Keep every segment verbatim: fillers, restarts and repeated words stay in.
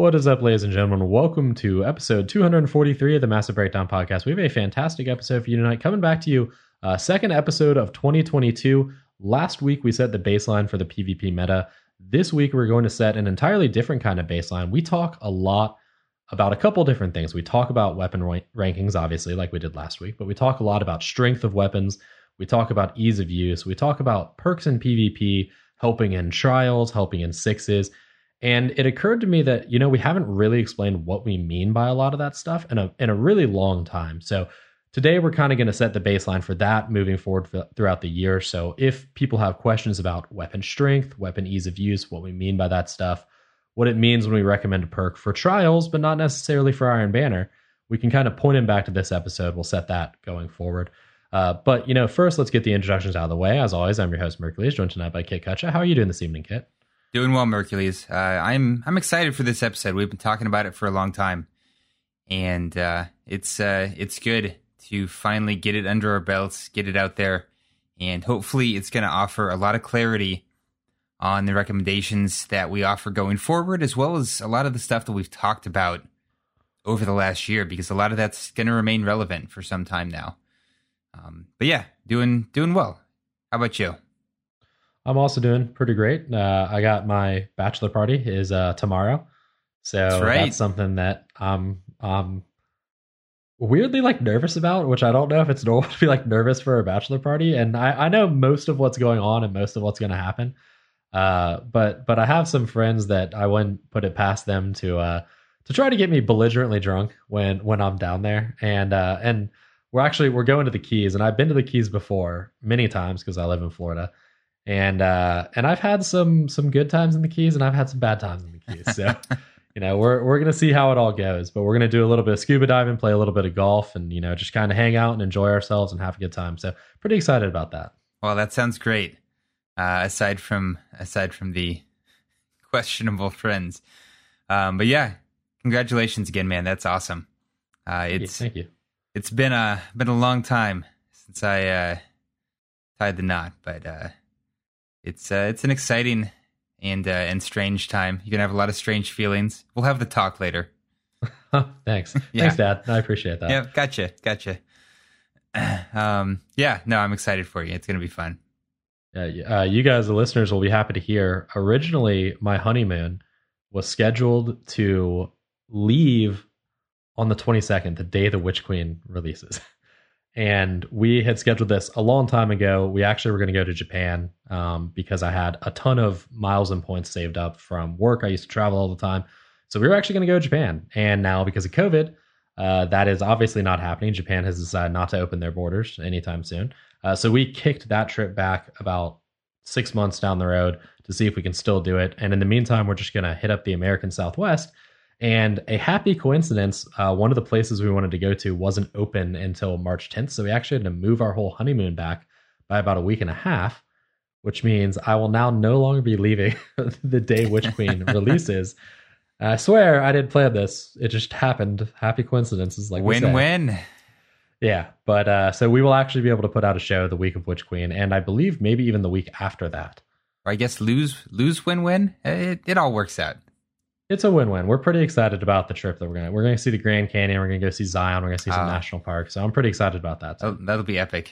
What is up, ladies and gentlemen? Welcome to episode two forty-three of the Massive Breakdown Podcast. We have a fantastic episode for you tonight. Coming back to you, uh, second episode of twenty twenty-two. Last week, we set the baseline for the PvP meta. This week, we're going to set an entirely different kind of baseline. We talk a lot about a couple different things. We talk about weapon rank- rankings, obviously, like we did last week, but we talk a lot about strength of weapons. We talk about ease of use. We talk about perks in PvP, helping in trials, helping in sixes. And it occurred to me that, you know, we haven't really explained what we mean by a lot of that stuff in a in a really long time. So today we're kind of going to set the baseline for that moving forward for, throughout the year. So if people have questions about weapon strength, weapon ease of use, what we mean by that stuff, what it means when we recommend a perk for trials, but not necessarily for Iron Banner, we can kind of point them back to this episode. We'll set that going forward. Uh, but, you know, first, let's get the introductions out of the way. As always, I'm your host, Mercules, joined tonight by Kit Kutcha. How are you doing this evening, Kit? Doing well, Mercules. Uh, I'm I'm excited for this episode. We've been talking about it for a long time, and uh, it's uh, it's good to finally get it under our belts, get it out there, and hopefully it's going to offer a lot of clarity on the recommendations that we offer going forward, as well as a lot of the stuff that we've talked about over the last year, because a lot of that's going to remain relevant for some time now. Um, but yeah, doing doing well. How about you? I'm also doing pretty great. Uh, I got my bachelor party is uh, tomorrow, so that's, right. that's something that I'm um weirdly like nervous about. Which I don't know if it's normal to be like nervous for a bachelor party, and I, I know most of what's going on and most of what's going to happen. Uh, but but I have some friends that I wouldn't put it past them to uh to try to get me belligerently drunk when when I'm down there, and uh, and we're actually we're going to the Keys, and I've been to the Keys before many times because I live in Florida. And uh, and I've had some some good times in the Keys, and I've had some bad times in the Keys. So, you know, we're we're gonna see how it all goes. But we're gonna do a little bit of scuba diving, play a little bit of golf, and you know, just kind of hang out and enjoy ourselves and have a good time. So, pretty excited about that. Well, that sounds great. Uh, aside from aside from the questionable friends, um, but yeah, congratulations again, man. That's awesome. Uh, it's thank you. It's been a been a long time since I uh, tied the knot, but. Uh, It's uh, it's an exciting and uh, and strange time. You're gonna have a lot of strange feelings. We'll have the talk later. Thanks, yeah. Thanks, Dad. I appreciate that. Yeah, gotcha, gotcha. Um, yeah, no, I'm excited for you. It's gonna be fun. Yeah, uh, you guys, the listeners, will be happy to hear. Originally, my honeymoon was scheduled to leave on the twenty-second, the day the Witch Queen releases. And we had scheduled this a long time ago. We actually were going to go to Japan um, because I had a ton of miles and points saved up from work. I used to travel all the time. So we were actually going to go to Japan. And now because of COVID, uh, that is obviously not happening. Japan has decided not to open their borders anytime soon. Uh, so we kicked that trip back about six months down the road to see if we can still do it. And in the meantime, we're just going to hit up the American Southwest. And a happy coincidence, uh, one of the places we wanted to go to wasn't open until March tenth. So we actually had to move our whole honeymoon back by about a week and a half, which means I will now no longer be leaving the day Witch Queen releases. I swear I didn't plan this. It just happened. Happy coincidences. Like Win-win. Yeah. But uh, so we will actually be able to put out a show the week of Witch Queen. And I believe maybe even the week after that. Or I guess lose, lose, win-win. It, it all works out. It's a win-win. We're pretty excited about the trip that we're going to, we're going to see the Grand Canyon. We're going to go see Zion. We're going to see some uh, national parks. So I'm pretty excited about that. That'll, that'll be epic.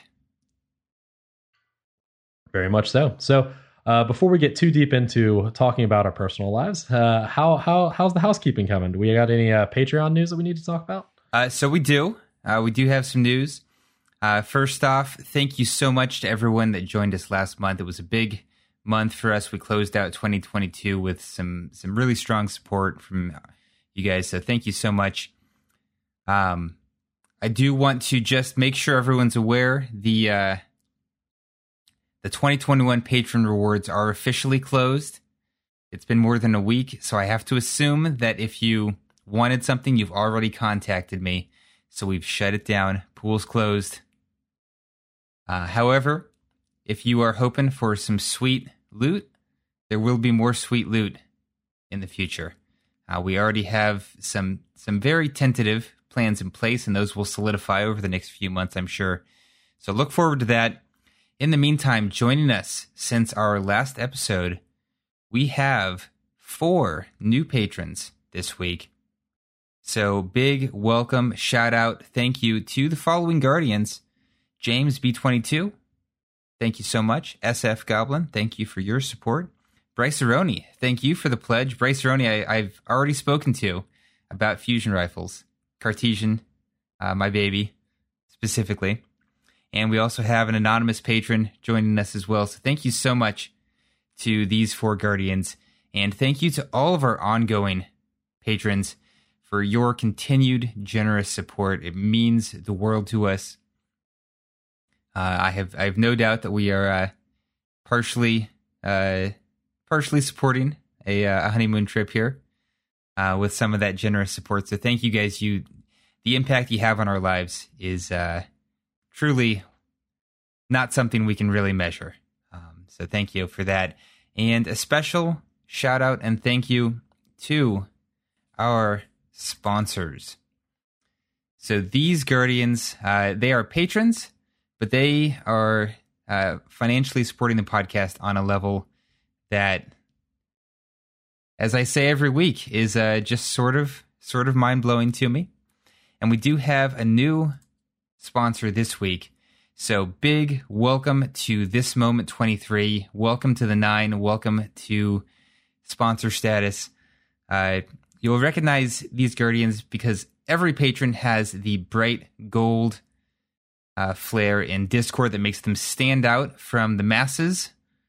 Very much so. So uh, before we get too deep into talking about our personal lives, uh, how, how, how's the housekeeping coming? Do we got any uh, Patreon news that we need to talk about? Uh, so we do, uh, we do have some news. Uh, first off, thank you so much to everyone that joined us last month. It was a big month for us. We closed out twenty twenty-two with some some really strong support from you guys, so thank you so much. um I do want to just make sure everyone's aware the uh the twenty twenty-one patron rewards are officially closed. It's been more than a week, so I have to assume that if you wanted something, you've already contacted me, so we've shut it down. Pool's closed. Uh however, if you are hoping for some sweet loot, there will be more sweet loot in the future. Uh, we already have some some very tentative plans in place, and those will solidify over the next few months, I'm sure. So look forward to that. In the meantime, joining us since our last episode, we have four new patrons this week. So big welcome, shout out, thank you to the following Guardians. James B twenty-two, thank you so much. S F Goblin, thank you for your support. Bryce Aroni, thank you for the pledge. Bryce Aroni, I, I've already spoken to about fusion rifles. Cartesian, uh, my baby, specifically. And we also have an anonymous patron joining us as well. So thank you so much to these four Guardians. And thank you to all of our ongoing patrons for your continued generous support. It means the world to us. Uh, I have I have no doubt that we are uh, partially uh, partially supporting a, uh, a honeymoon trip here uh, with some of that generous support. So thank you guys. You, the impact you have on our lives is uh, truly not something we can really measure. Um, so thank you for that. And a special shout out and thank you to our sponsors. So these Guardians, uh, they are patrons, but they are uh, financially supporting the podcast on a level that, as I say every week, is uh, just sort of sort of mind-blowing to me. And we do have a new sponsor this week. So big welcome to This Moment twenty-three. Welcome to the Nine. Welcome to sponsor status. Uh, you'll recognize these Guardians because every patron has the bright gold uh, flare in Discord that makes them stand out from the masses.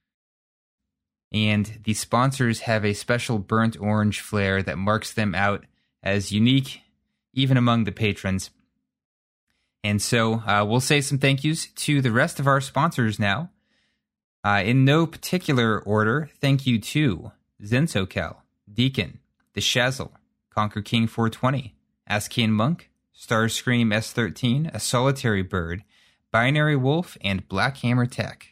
And the sponsors have a special burnt orange flare that marks them out as unique, even among the patrons. And so uh, we'll say some thank yous to the rest of our sponsors now. Uh, in no particular order, thank you to ZenSoCal, Deacon, The Shazzle, Conquer King four twenty, Askian Monk, Starscream S thirteen, A Solitary Bird, Binary Wolf, and Blackhammer Tech.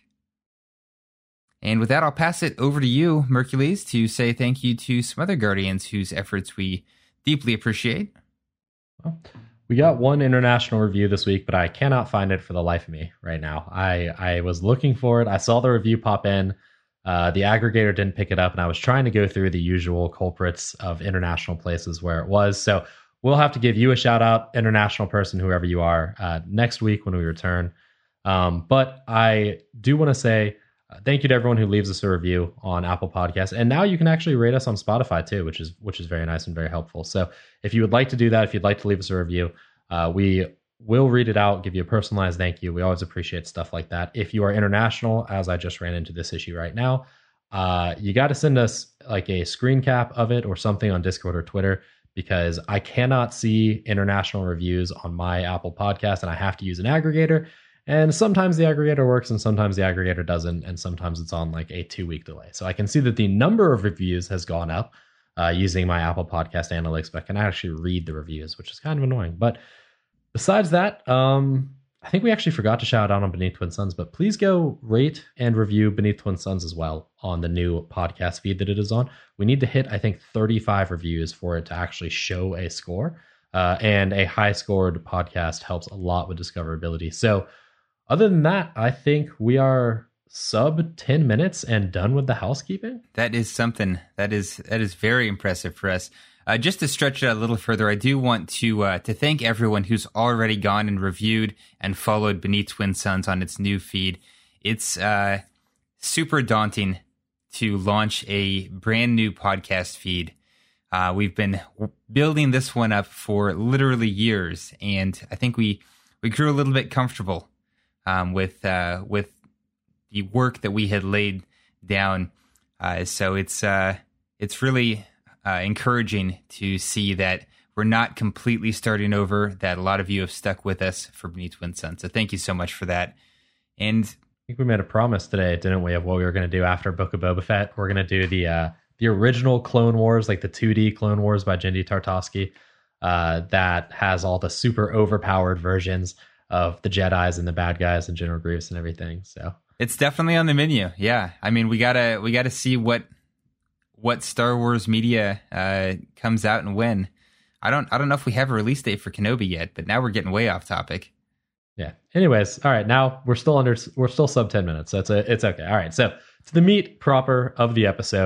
And with that, I'll pass it over to you, Mercules, to say thank you to some other Guardians whose efforts we deeply appreciate. Well, we got one international review this week, but I cannot find it for the life of me right now. I, I was looking for it. I saw the review pop in. Uh, the aggregator didn't pick it up, and I was trying to go through the usual culprits of international places where it was. So we'll have to give you a shout out, international person, whoever you are, uh, next week when we return. Um, but I do want to say uh, thank you to everyone who leaves us a review on Apple Podcasts. And now you can actually rate us on Spotify too, which is which is very nice and very helpful. So if you would like to do that, if you'd like to leave us a review, uh, we will read it out, give you a personalized thank you. We always appreciate stuff like that. If you are international, as I just ran into this issue right now, uh, you got to send us like a screen cap of it or something on Discord or Twitter, because I cannot see international reviews on my Apple Podcast, and I have to use an aggregator. And sometimes the aggregator works and sometimes the aggregator doesn't, and sometimes it's on like a two-week delay. So I can see that the number of reviews has gone up uh, using my Apple Podcast analytics, but I can actually read the reviews, which is kind of annoying. But besides that, um, I think we actually forgot to shout out on Beneath Twin Suns, but please go rate and review Beneath Twin Suns as well on the new podcast feed that it is on. We need to hit, I think, thirty-five reviews for it to actually show a score. Uh, and a high-scored podcast helps a lot with discoverability. So other than that, I think we are sub ten minutes and done with the housekeeping. That is something. That is that is very impressive for us. Uh, just to stretch it a little further, I do want to uh, to thank everyone who's already gone and reviewed and followed Beneath Twin Suns on its new feed. It's uh, super daunting to launch a brand new podcast feed. Uh, we've been building this one up for literally years, and I think we we grew a little bit comfortable um, with uh, with the work that we had laid down. Uh, so it's uh, it's really Uh, encouraging to see that we're not completely starting over, that a lot of you have stuck with us for Beneath Twin Suns. So thank you so much for that. And I think we made a promise today, didn't we, of what we were going to do after Book of Boba Fett. We're going to do the uh, the original Clone Wars, like the two D Clone Wars by Genndy Tartakovsky, uh, that has all the super overpowered versions of the Jedis and the bad guys and General Grievous and everything. So it's definitely on the menu. Yeah, I mean, we gotta we gotta see what. what Star Wars media uh, comes out and when. I don't I don't know if we have a release date for Kenobi yet, but now we're getting way off topic. Yeah. Anyways, all right, now we're still under we're still sub ten minutes. So it's a, it's okay. All right. So to the meat proper of the episode.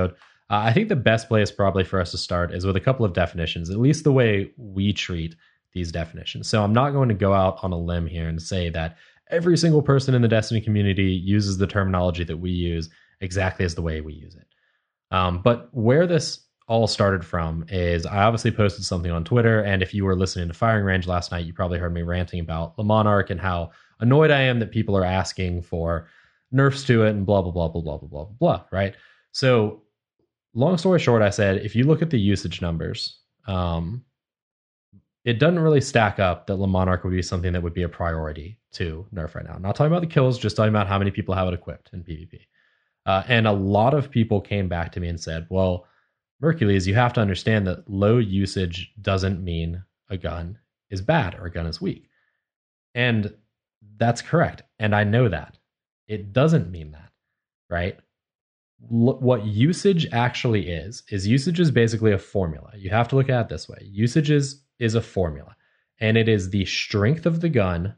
Uh, I think the best place probably for us to start is with a couple of definitions, at least the way we treat these definitions. So I'm not going to go out on a limb here and say that every single person in the Destiny community uses the terminology that we use exactly as the way we use it. Um, but where this all started from is I obviously posted something on Twitter, and if you were listening to Firing Range last night, you probably heard me ranting about the Monarch and how annoyed I am that people are asking for nerfs to it and blah, blah, blah, blah, blah, blah, blah, blah, right? So long story short, I said, if you look at the usage numbers, um, it doesn't really stack up that Le Monarch would be something that would be a priority to nerf right now. I'm not talking about the kills, just talking about how many people have it equipped in PvP. Uh, and a lot of people came back to me and said, well, Mercules, you have to understand that low usage doesn't mean a gun is bad or a gun is weak. And that's correct. And I know that. It doesn't mean that, right? L- what usage actually is, is usage is basically a formula. You have to look at it this way. Usage is, is a formula, and it is the strength of the gun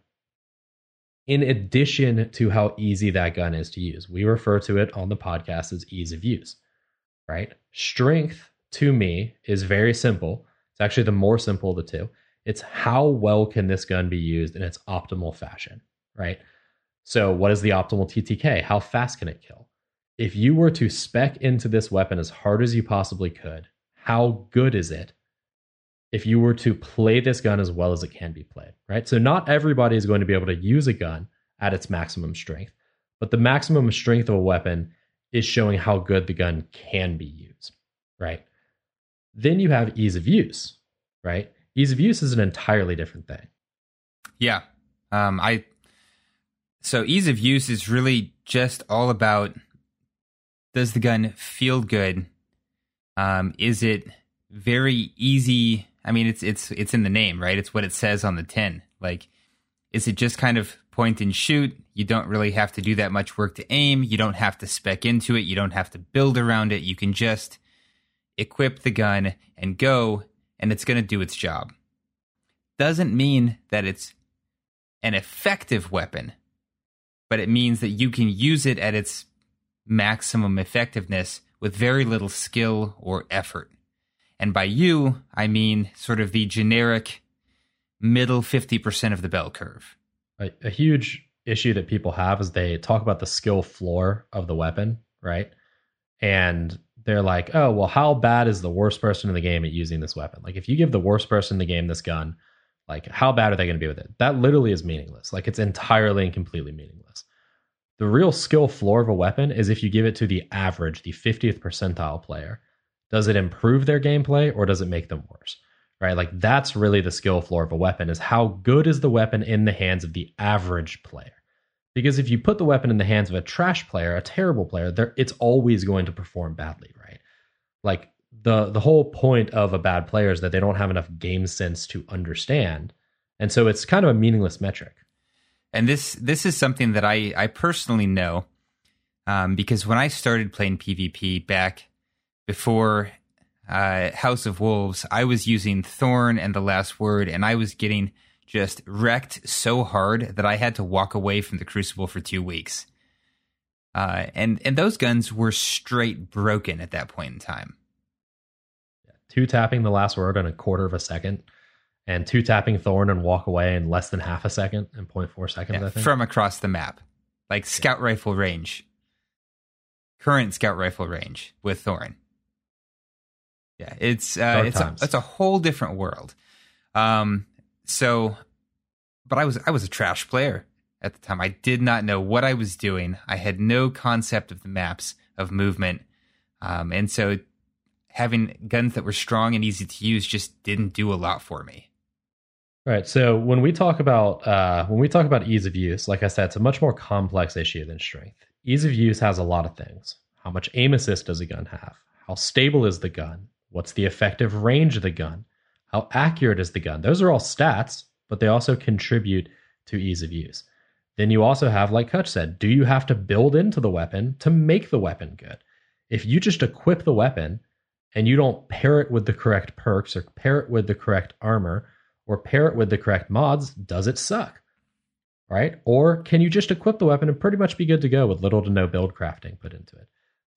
in addition to how easy that gun is to use. We refer to it on the podcast as ease of use, right? Strength to me is very simple. It's actually the more simple of the two. It's how well can this gun be used in its optimal fashion, right? So what is the optimal T T K? How fast can it kill? If you were to spec into this weapon as hard as you possibly could, how good is it if you were to play this gun as well as it can be played, right? So not everybody is going to be able to use a gun at its maximum strength, but the maximum strength of a weapon is showing how good the gun can be used, right? Then you have ease of use, right? Ease of use is an entirely different thing. Yeah. Um, I so ease of use is really just all about, does the gun feel good? Um, is it very easy? I mean, it's it's it's in the name, right? It's what it says on the tin. Like, is it just kind of point and shoot? You don't really have to do that much work to aim. You don't have to spec into it. You don't have to build around it. You can just equip the gun and go, and it's going to do its job. Doesn't mean that it's an effective weapon, but it means that you can use it at its maximum effectiveness with very little skill or effort. And by you, I mean sort of the generic middle fifty percent of the bell curve. A, a huge issue that people have is they talk about the skill floor of the weapon, right? And they're like, oh, well, how bad is the worst person in the game at using this weapon? Like, if you give the worst person in the game this gun, like, how bad are they going to be with it? That literally is meaningless. Like, it's entirely and completely meaningless. The real skill floor of a weapon is if you give it to the average, the fiftieth percentile player. Does it improve their gameplay or does it make them worse? Right? Like, that's really the skill floor of a weapon, is how good is the weapon in the hands of the average player? Because if you put the weapon in the hands of a trash player, a terrible player, it's always going to perform badly, right? Like, the the whole point of a bad player is that they don't have enough game sense to understand. And so it's kind of a meaningless metric. And this this is something that I, I personally know, um, because when I started playing PvP back before uh, House of Wolves, I was using Thorn and The Last Word, and I was getting just wrecked so hard that I had to walk away from the Crucible for two weeks. Uh, and, and those guns were straight broken at that point in time. Two tapping The Last Word in a quarter of a second, and two tapping Thorn and walk away in less than half a second, in zero point four seconds, yeah, I think. From across the map. Like scout yeah. rifle range. Current scout rifle range with Thorn. Yeah, it's uh, it's a, it's a whole different world. Um, so, but I was I was a trash player at the time. I did not know what I was doing. I had no concept of the maps, of movement, um, and so having guns that were strong and easy to use just didn't do a lot for me. Right. So when we talk about uh, when we talk about ease of use, like I said, it's a much more complex issue than strength. Ease of use has a lot of things. How much aim assist does a gun have? How stable is the gun? What's the effective range of the gun? How accurate is the gun? Those are all stats, but they also contribute to ease of use. Then you also have, like Kutch said, do you have to build into the weapon to make the weapon good? If you just equip the weapon and you don't pair it with the correct perks or pair it with the correct armor or pair it with the correct mods, does it suck? Right? Or can you just equip the weapon and pretty much be good to go with little to no build crafting put into it?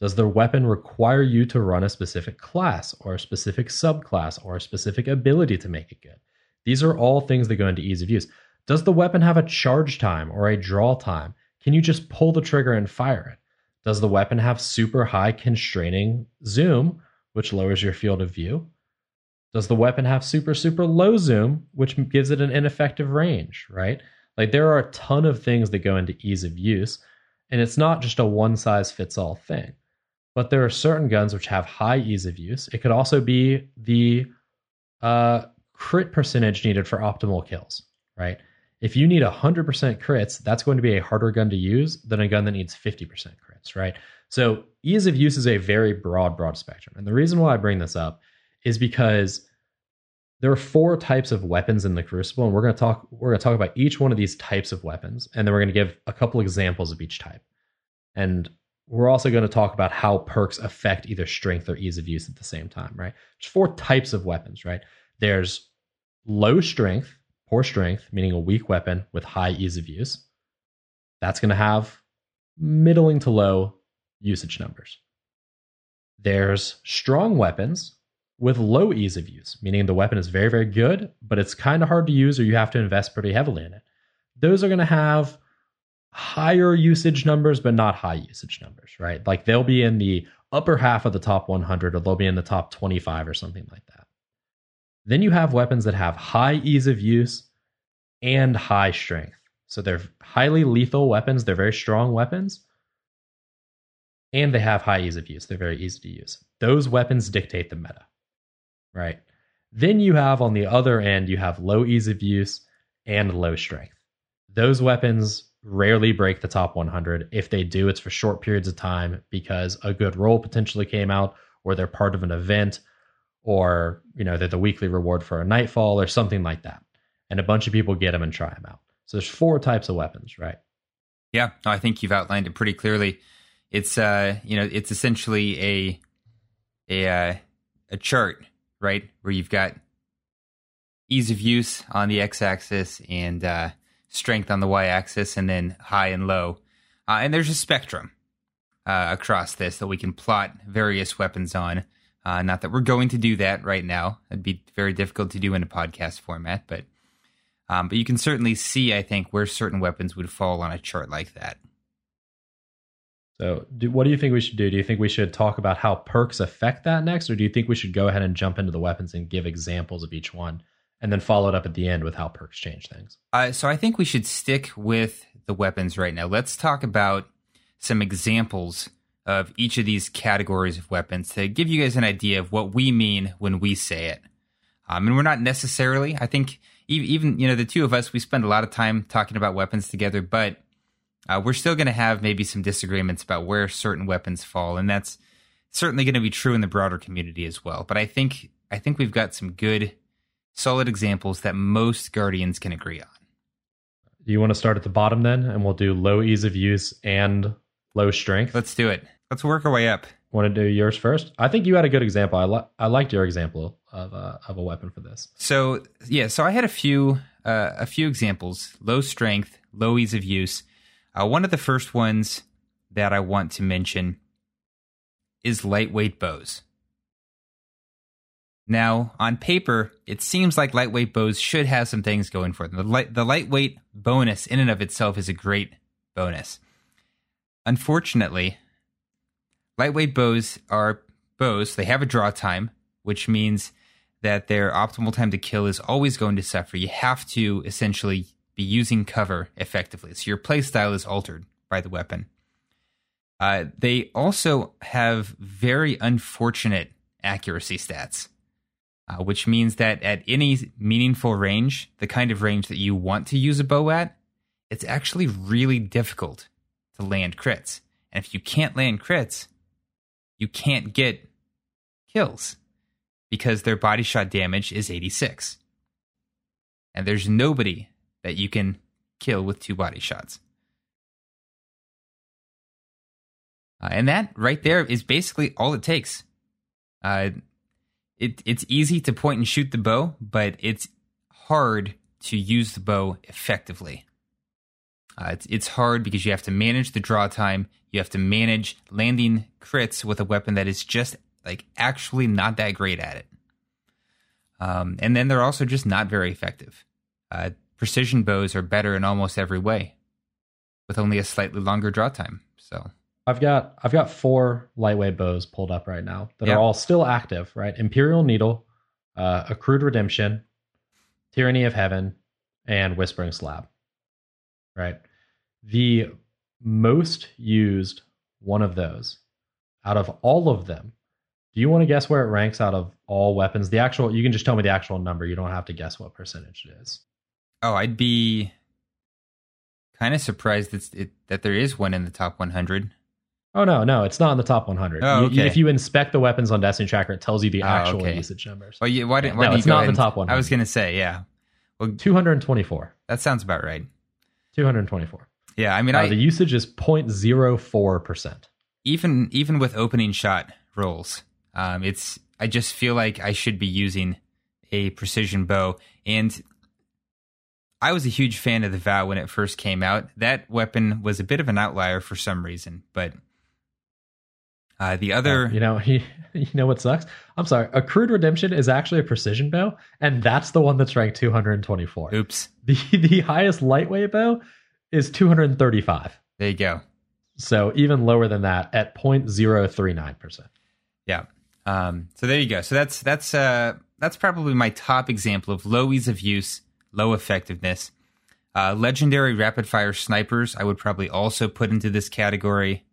Does the weapon require you to run a specific class or a specific subclass or a specific ability to make it good? These are all things that go into ease of use. Does the weapon have a charge time or a draw time? Can you just pull the trigger and fire it? Does the weapon have super high constraining zoom, which lowers your field of view? Does the weapon have super, super low zoom, which gives it an ineffective range, right? Like there are a ton of things that go into ease of use, and it's not just a one size fits all thing. But there are certain guns which have high ease of use. It could also be the uh, crit percentage needed for optimal kills, right? If you need one hundred percent crits, that's going to be a harder gun to use than a gun that needs fifty percent crits, right? So ease of use is a very broad, broad spectrum. And the reason why I bring this up is because there are four types of weapons in the Crucible, and we're going to talk we're going to talk about each one of these types of weapons, and then we're going to give a couple examples of each type. And we're also going to talk about how perks affect either strength or ease of use at the same time, right? There's four types of weapons, right? There's low strength, poor strength, meaning a weak weapon with high ease of use. That's going to have middling to low usage numbers. There's strong weapons with low ease of use, meaning the weapon is very, very good, but it's kind of hard to use or you have to invest pretty heavily in it. Those are going to have higher usage numbers, but not high usage numbers, right? Like they'll be in the upper half of the top one hundred, or they'll be in the top twenty-five or something like that. Then you have weapons that have high ease of use and high strength. So they're highly lethal weapons. They're very strong weapons. And they have high ease of use. They're very easy to use. Those weapons dictate the meta, right? Then you have on the other end, you have low ease of use and low strength. Those weapons rarely break the top one hundred. If they do, it's for short periods of time because a good roll potentially came out, or they're part of an event, or you know they're the weekly reward for a nightfall or something like that. And a bunch of people get them and try them out. So there's four types of weapons, right? Yeah, I think you've outlined it pretty clearly. It's uh, you know, it's essentially a a uh, a chart, right, where you've got ease of use on the x-axis and uh, strength on the y-axis, and then high and low. Uh, and there's a spectrum uh, across this that we can plot various weapons on. Uh, not that we're going to do that right now. It'd be very difficult to do in a podcast format, but um, but you can certainly see, I think, where certain weapons would fall on a chart like that. So do, what do you think we should do? Do you think we should talk about how perks affect that next, or do you think we should go ahead and jump into the weapons and give examples of each one, and then follow it up at the end with how perks change things? Uh, so I think we should stick with the weapons right now. Let's talk about some examples of each of these categories of weapons to give you guys an idea of what we mean when we say it. Um, and we're not necessarily, I think, even, you know, the two of us, we spend a lot of time talking about weapons together, but uh, we're still going to have maybe some disagreements about where certain weapons fall. And that's certainly going to be true in the broader community as well. But I think I think we've got some good, solid examples that most Guardians can agree on. Do you want to start at the bottom then, and we'll do low ease of use and low strength? Let's do it. Let's work our way up. Want to do yours first? I think you had a good example. I, li- I liked your example of uh, of a weapon for this. So yeah, so I had a few uh, a few examples: low strength, low ease of use. Uh, one of the first ones that I want to mention is lightweight bows. Now, on paper, it seems like lightweight bows should have some things going for them. The, light, the lightweight bonus in and of itself is a great bonus. Unfortunately, lightweight bows are bows. They have a draw time, which means that their optimal time to kill is always going to suffer. You have to essentially be using cover effectively. So your playstyle is altered by the weapon. Uh, they also have very unfortunate accuracy stats, uh, which means that at any meaningful range, the kind of range that you want to use a bow at, it's actually really difficult to land crits. And if you can't land crits, you can't get kills because their body shot damage is eighty-six. And there's nobody that you can kill with two body shots. Uh, and that right there is basically all it takes. Uh, it, it's easy to point and shoot the bow, but it's hard to use the bow effectively. Uh, it's, it's hard because you have to manage the draw time. You have to manage landing crits with a weapon that is just like actually not that great at it. Um, and then they're also just not very effective. Uh, precision bows are better in almost every way, with only a slightly longer draw time. So I've got I've got four lightweight bows pulled up right now that yeah. are all still active. Right, Imperial Needle, uh, Accrued Redemption, Tyranny of Heaven, and Whispering Slab. Right, the most used one of those out of all of them. Do you want to guess where it ranks out of all weapons? The actual, you can just tell me the actual number. You don't have to guess what percentage it is. Oh, I'd be kind of surprised that, it, that there is one in the top one hundred. Oh, no, no, it's not in the top one hundred. Oh, okay. You, if you inspect the weapons on Destiny Tracker, it tells you the oh, actual okay. usage numbers. Well, yeah, why didn't, why no, didn't it's you go not in ahead the top and, one hundred. I was going to say, yeah. Well, two hundred twenty-four. That sounds about right. two hundred twenty-four. Yeah, I mean, uh, I, the usage is zero point zero four percent. Even even with opening shot rolls, um, it's I just feel like I should be using a precision bow. And I was a huge fan of the Vow when it first came out. That weapon was a bit of an outlier for some reason, but uh, the other... Uh, you know, you, you know what sucks? I'm sorry. Accrued Redemption is actually a precision bow, and that's the one that's ranked two hundred twenty-four. Oops. The, the highest lightweight bow is two hundred thirty-five. There you go. So even lower than that at zero point zero three nine percent. Yeah. Um, so there you go. So that's that's uh, that's probably my top example of low ease of use, low effectiveness. Uh, legendary rapid fire snipers, I would probably also put into this category.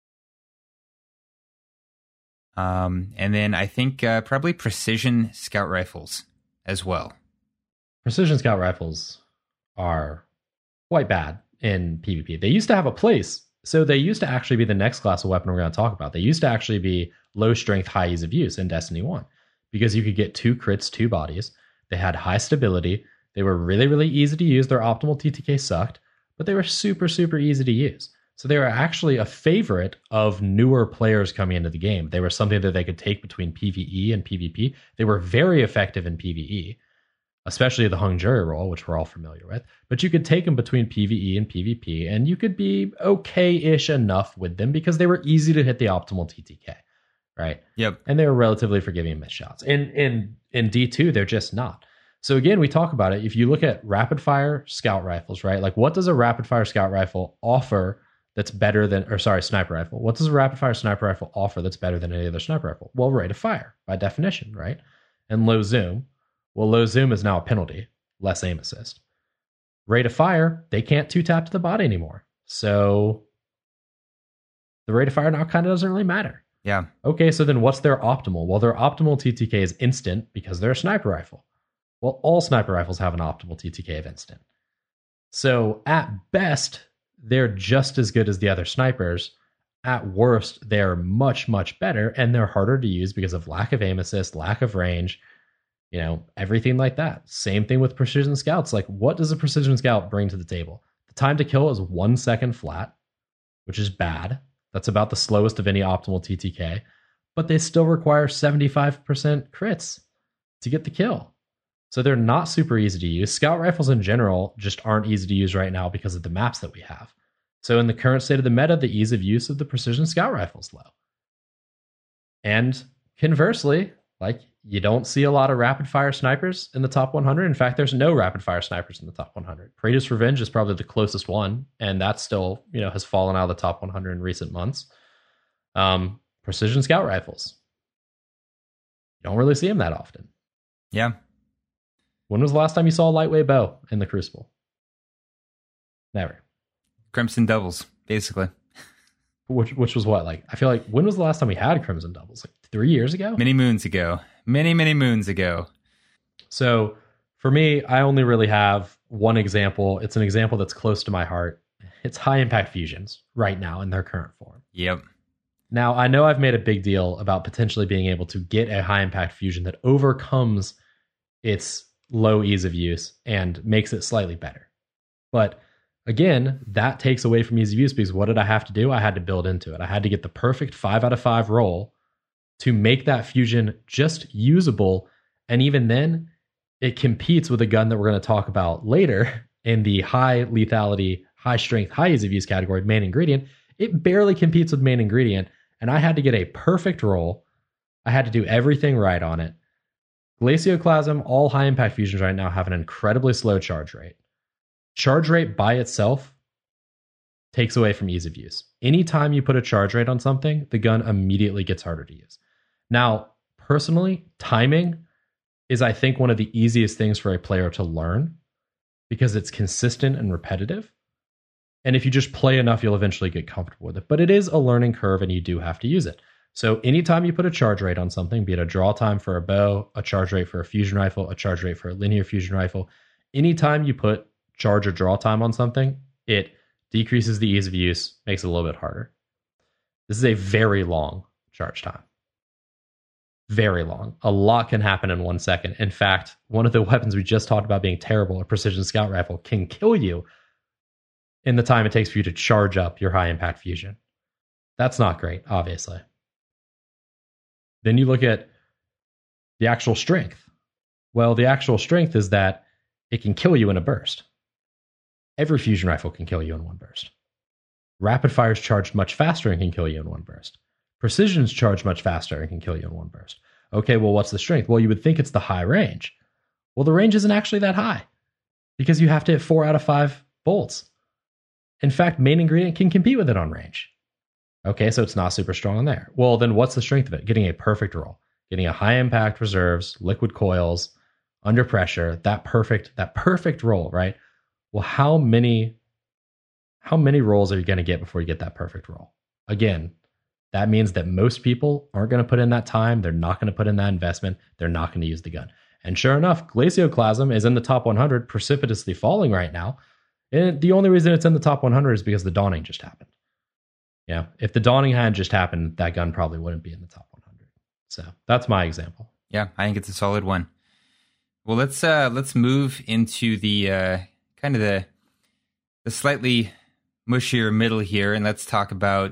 Um, and then I think uh, probably precision scout rifles as well. Precision scout rifles are quite bad in PvP. They used to have a place. So they used to actually be the next class of weapon we're going to talk about. They used to actually be low strength, high ease of use in Destiny one because you could get two crits, two bodies. They had high stability. They were really, really easy to use. Their optimal T T K sucked, but they were super, super easy to use. So they were actually a favorite of newer players coming into the game. They were something that they could take between PvE and PvP. They were very effective in PvE, especially the hung jury roll, which we're all familiar with. But you could take them between PvE and PvP, and you could be okay-ish enough with them because they were easy to hit the optimal T T K, right? Yep. And they were relatively forgiving miss shots. In in in D two, they're just not. So again, we talk about it. If you look at rapid fire scout rifles, right? Like, what does a rapid fire scout rifle offer that's better than, or sorry, sniper rifle? What does a rapid fire sniper rifle offer that's better than any other sniper rifle? Well, rate of fire by definition, right? And low zoom. Well, low zoom is now a penalty, less aim assist. Rate of fire, they can't two tap to the body anymore. So the rate of fire now kind of doesn't really matter. Yeah. Okay, so then what's their optimal? Well, their optimal T T K is instant because they're a sniper rifle. Well, all sniper rifles have an optimal T T K of instant. So at best, they're just as good as the other snipers. At worst, they're much, much better, and they're harder to use because of lack of aim assist, lack of range, you know, everything like that. Same thing with precision scouts. Like, what does a precision scout bring to the table? The time to kill is one second flat, which is bad. That's about the slowest of any optimal T T K, but they still require seventy-five percent crits to get the kill. So they're not super easy to use. Scout rifles in general just aren't easy to use right now because of the maps that we have. So in the current state of the meta, the ease of use of the precision scout rifle is low. And conversely, like, you don't see a lot of rapid fire snipers in the top one hundred. In fact, there's no rapid fire snipers in the top one hundred. Praetor's Revenge is probably the closest one, and that still, you know, has fallen out of the top one hundred in recent months. Um, precision scout rifles. You don't really see them that often. Yeah. When was the last time you saw a lightweight bow in the Crucible? Never. Crimson doubles, basically. Which which was what? Like, I feel like, when was the last time we had Crimson doubles? Like three years ago? Many moons ago. Many, many moons ago. So for me, I only really have one example. It's an example that's close to my heart. It's high impact fusions right now in their current form. Yep. Now, I know I've made a big deal about potentially being able to get a high impact fusion that overcomes its low ease of use and makes it slightly better. But again, that takes away from ease of use because what did I have to do? I had to build into it. I had to get the perfect five out of five roll to make that fusion just usable. And even then, it competes with a gun that we're going to talk about later in the high lethality high strength, high ease of use category, main ingredient, it barely competes with main ingredient. And I had to get a perfect roll. I had to do everything right on it. Glacioclasm, all high impact fusions right now have an incredibly slow charge rate. Charge rate by itself takes away from ease of use. Anytime you put a charge rate on something, the gun immediately gets harder to use. Now, personally, timing is, I think, one of the easiest things for a player to learn because it's consistent and repetitive. And if you just play enough, you'll eventually get comfortable with it. But it is a learning curve and you do have to use it. So anytime you put a charge rate on something, be it a draw time for a bow, a charge rate for a fusion rifle, a charge rate for a linear fusion rifle, anytime you put charge or draw time on something, it decreases the ease of use, makes it a little bit harder. This is a very long charge time. Very long. A lot can happen in one second. In fact, one of the weapons we just talked about being terrible, a precision scout rifle, can kill you in the time it takes for you to charge up your high impact fusion. That's not great, obviously. Then you look at the actual strength. Well, the actual strength is that it can kill you in a burst. Every fusion rifle can kill you in one burst. Rapid fire's charged much faster and can kill you in one burst. Precision's charged much faster and can kill you in one burst. Okay, well, what's the strength? Well, you would think it's the high range. Well, the range isn't actually that high because you have to hit four out of five bolts. In fact, main ingredient can compete with it on range. Okay, so it's not super strong on there. Well, then what's the strength of it? Getting a perfect roll, getting a high impact reserves, liquid coils, under pressure, that perfect, that perfect roll, right? Well, how many, how many rolls are you going to get before you get that perfect roll? Again, that means that most people aren't going to put in that time. They're not going to put in that investment. They're not going to use the gun. And sure enough, Glacioclasm is in the top one hundred, precipitously falling right now. And the only reason it's in the top one hundred is because the Dawning just happened. Yeah, if the Dawning had just happened, that gun probably wouldn't be in the top one hundred. So that's my example. Yeah, I think it's a solid one. Well, let's uh, let's move into the uh, kind of the the slightly mushier middle here, and let's talk about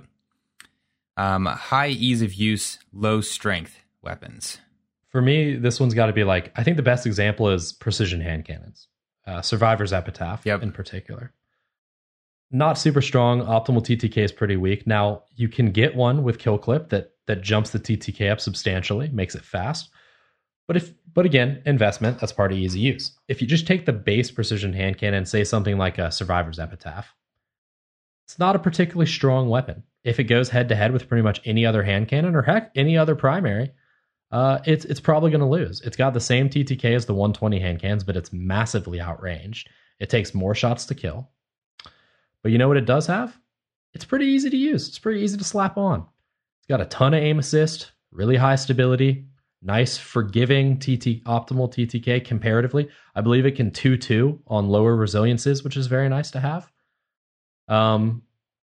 um, high ease of use, low strength weapons. For me, this one's got to be like, I think the best example is precision hand cannons. Uh, Survivor's Epitaph yep. in particular. Not super strong. Optimal T T K is pretty weak. Now, you can get one with Kill Clip that that jumps the T T K up substantially, makes it fast. But if, but again, investment, that's part of easy use. If you just take the base precision hand cannon and say something like a Survivor's Epitaph, it's not a particularly strong weapon. If it goes head to head with pretty much any other hand cannon or heck, any other primary, uh, it's it's probably going to lose. It's got the same T T K as the one twenty hand cannons, but it's massively outranged. It takes more shots to kill. But you know what it does have? It's pretty easy to use. It's pretty easy to slap on. It's got a ton of aim assist, really high stability, nice forgiving T T optimal T T K comparatively. I believe it can two two on lower resiliences, which is very nice to have. Um,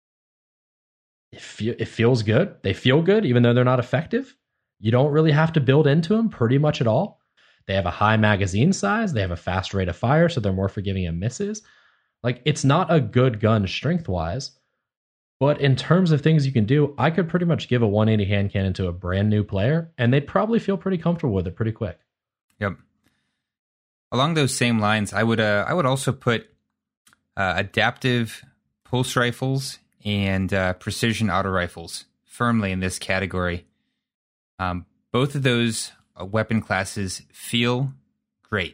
it, fe- it feels good. They feel good, even though they're not effective. You don't really have to build into them pretty much at all. They have a high magazine size. They have a fast rate of fire, so they're more forgiving of misses. Like, it's not a good gun strength-wise, but in terms of things you can do, I could pretty much give a one eighty hand cannon to a brand new player, and they'd probably feel pretty comfortable with it pretty quick. Yep. Along those same lines, I would uh, I would also put uh, adaptive pulse rifles and uh, precision auto rifles firmly in this category. Um, both of those uh, weapon classes feel great.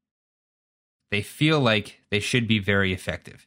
They feel like they should be very effective.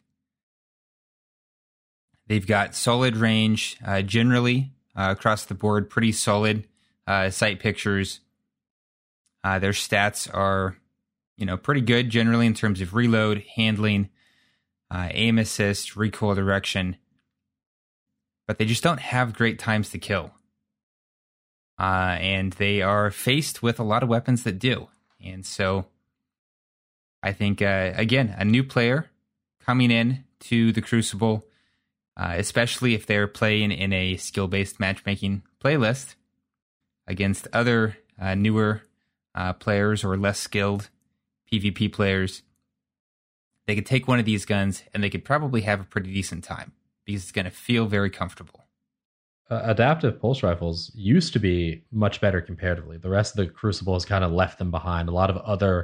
They've got solid range, uh, generally uh, across the board, pretty solid uh, sight pictures. Uh, their stats are, you know, pretty good generally in terms of reload, handling, uh, aim assist, recoil direction. But they just don't have great times to kill. Uh, and they are faced with a lot of weapons that do. And so I think, uh, again, a new player coming in to the Crucible, uh, especially if they're playing in a skill-based matchmaking playlist against other uh, newer uh, players or less skilled PvP players, they could take one of these guns and they could probably have a pretty decent time because it's going to feel very comfortable. Uh, adaptive pulse rifles used to be much better comparatively. The rest of the Crucible has kind of left them behind. A lot of other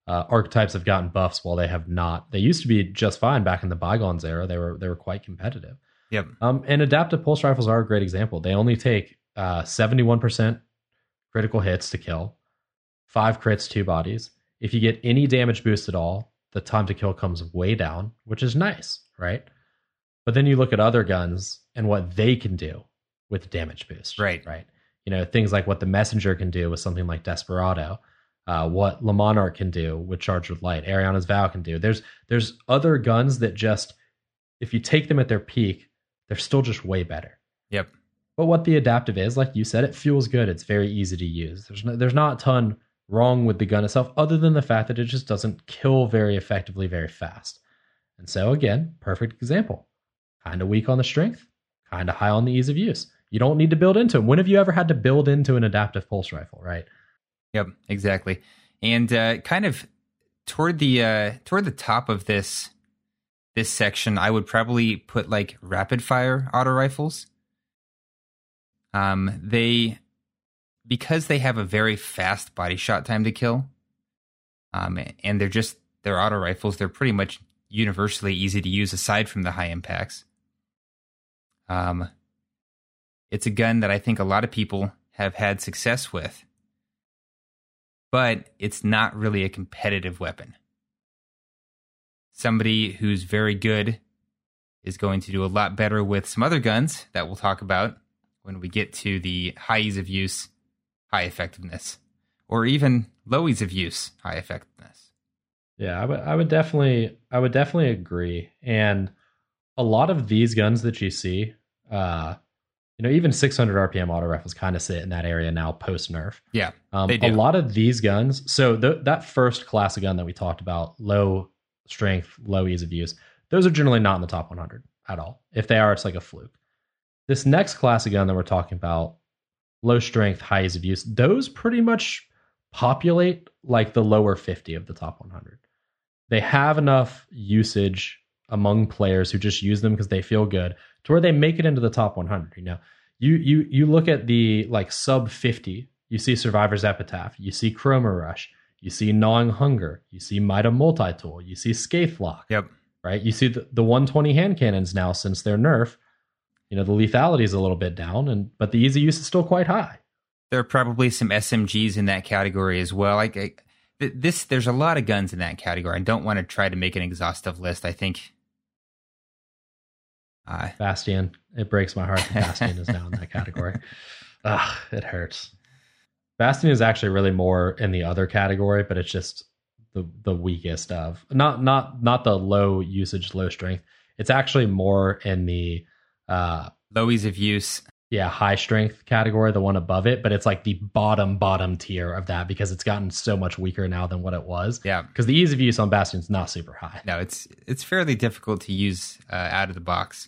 uh, archetypes have gotten buffs while they have not. They used to be just fine back in the Bygones era. They were they were quite competitive. Yep. Um, and adaptive pulse rifles are a great example. They only take uh, seventy-one percent critical hits to kill, five crits, two bodies. If you get any damage boost at all, the time to kill comes way down, which is nice, right? But then you look at other guns and what they can do with damage boost. Right. Right. You know, things like what the Messenger can do with something like Desperado, uh, what Le Monarch can do with Charged with Light, Ariana's Vow can do. There's there's other guns that just, if you take them at their peak, they're still just way better. Yep. But what the adaptive is, like you said, it feels good. It's very easy to use. There's no, there's not a ton wrong with the gun itself, other than the fact that it just doesn't kill very effectively, very fast. And so again, perfect example. Kind of weak on the strength, kind of high on the ease of use. You don't need to build into them. When have you ever had to build into an adaptive pulse rifle, right? Yep, exactly. And uh, kind of toward the uh, toward the top of this this section, I would probably put like rapid fire auto rifles. Um, they because they have a very fast body shot time to kill. Um, and they're just they're auto rifles. They're pretty much universally easy to use, aside from the high impacts. Um, it's a gun that I think a lot of people have had success with, but it's not really a competitive weapon. Somebody who's very good is going to do a lot better with some other guns that we'll talk about when we get to the high ease of use, high effectiveness, or even low ease of use, high effectiveness. Yeah, I would I would definitely I would definitely agree. And a lot of these guns that you see, uh, you know, even six hundred R P M auto rifles kind of sit in that area now post nerf. Yeah, um, they do. A lot of these guns. So the, that first class of gun that we talked about, low strength, low ease of use, those are generally not in the top one hundred at all. If they are, it's like a fluke. This next class of gun that we're talking about, low strength, high ease of use, those pretty much populate like the lower fifty of the top one hundred. They have enough usage among players who just use them because they feel good to where they make it into the top one hundred. You know, you you you look at the like sub fifty, you see Survivor's Epitaph, you see Chroma Rush, you see Gnawing Hunger, you see Mida Multi-Tool, you see Scathelocke. Yep. Right? You see the, the one twenty hand cannons now since their nerf. You know, the lethality is a little bit down, and but the ease of use is still quite high. There are probably some S M Gs in that category as well. Like I, this, there's a lot of guns in that category. I don't want to try to make an exhaustive list. I think uh, Bastion. It breaks my heart that Bastion is now in that category. Ugh, it hurts. Bastion is actually really more in the other category, but it's just the the weakest of not not not the low usage, low strength. It's actually more in the uh, low ease of use. Yeah, high strength category, the one above it, but it's like the bottom, bottom tier of that because it's gotten so much weaker now than what it was. Yeah. Because the ease of use on Bastion's not super high. No, it's it's fairly difficult to use uh, out of the box.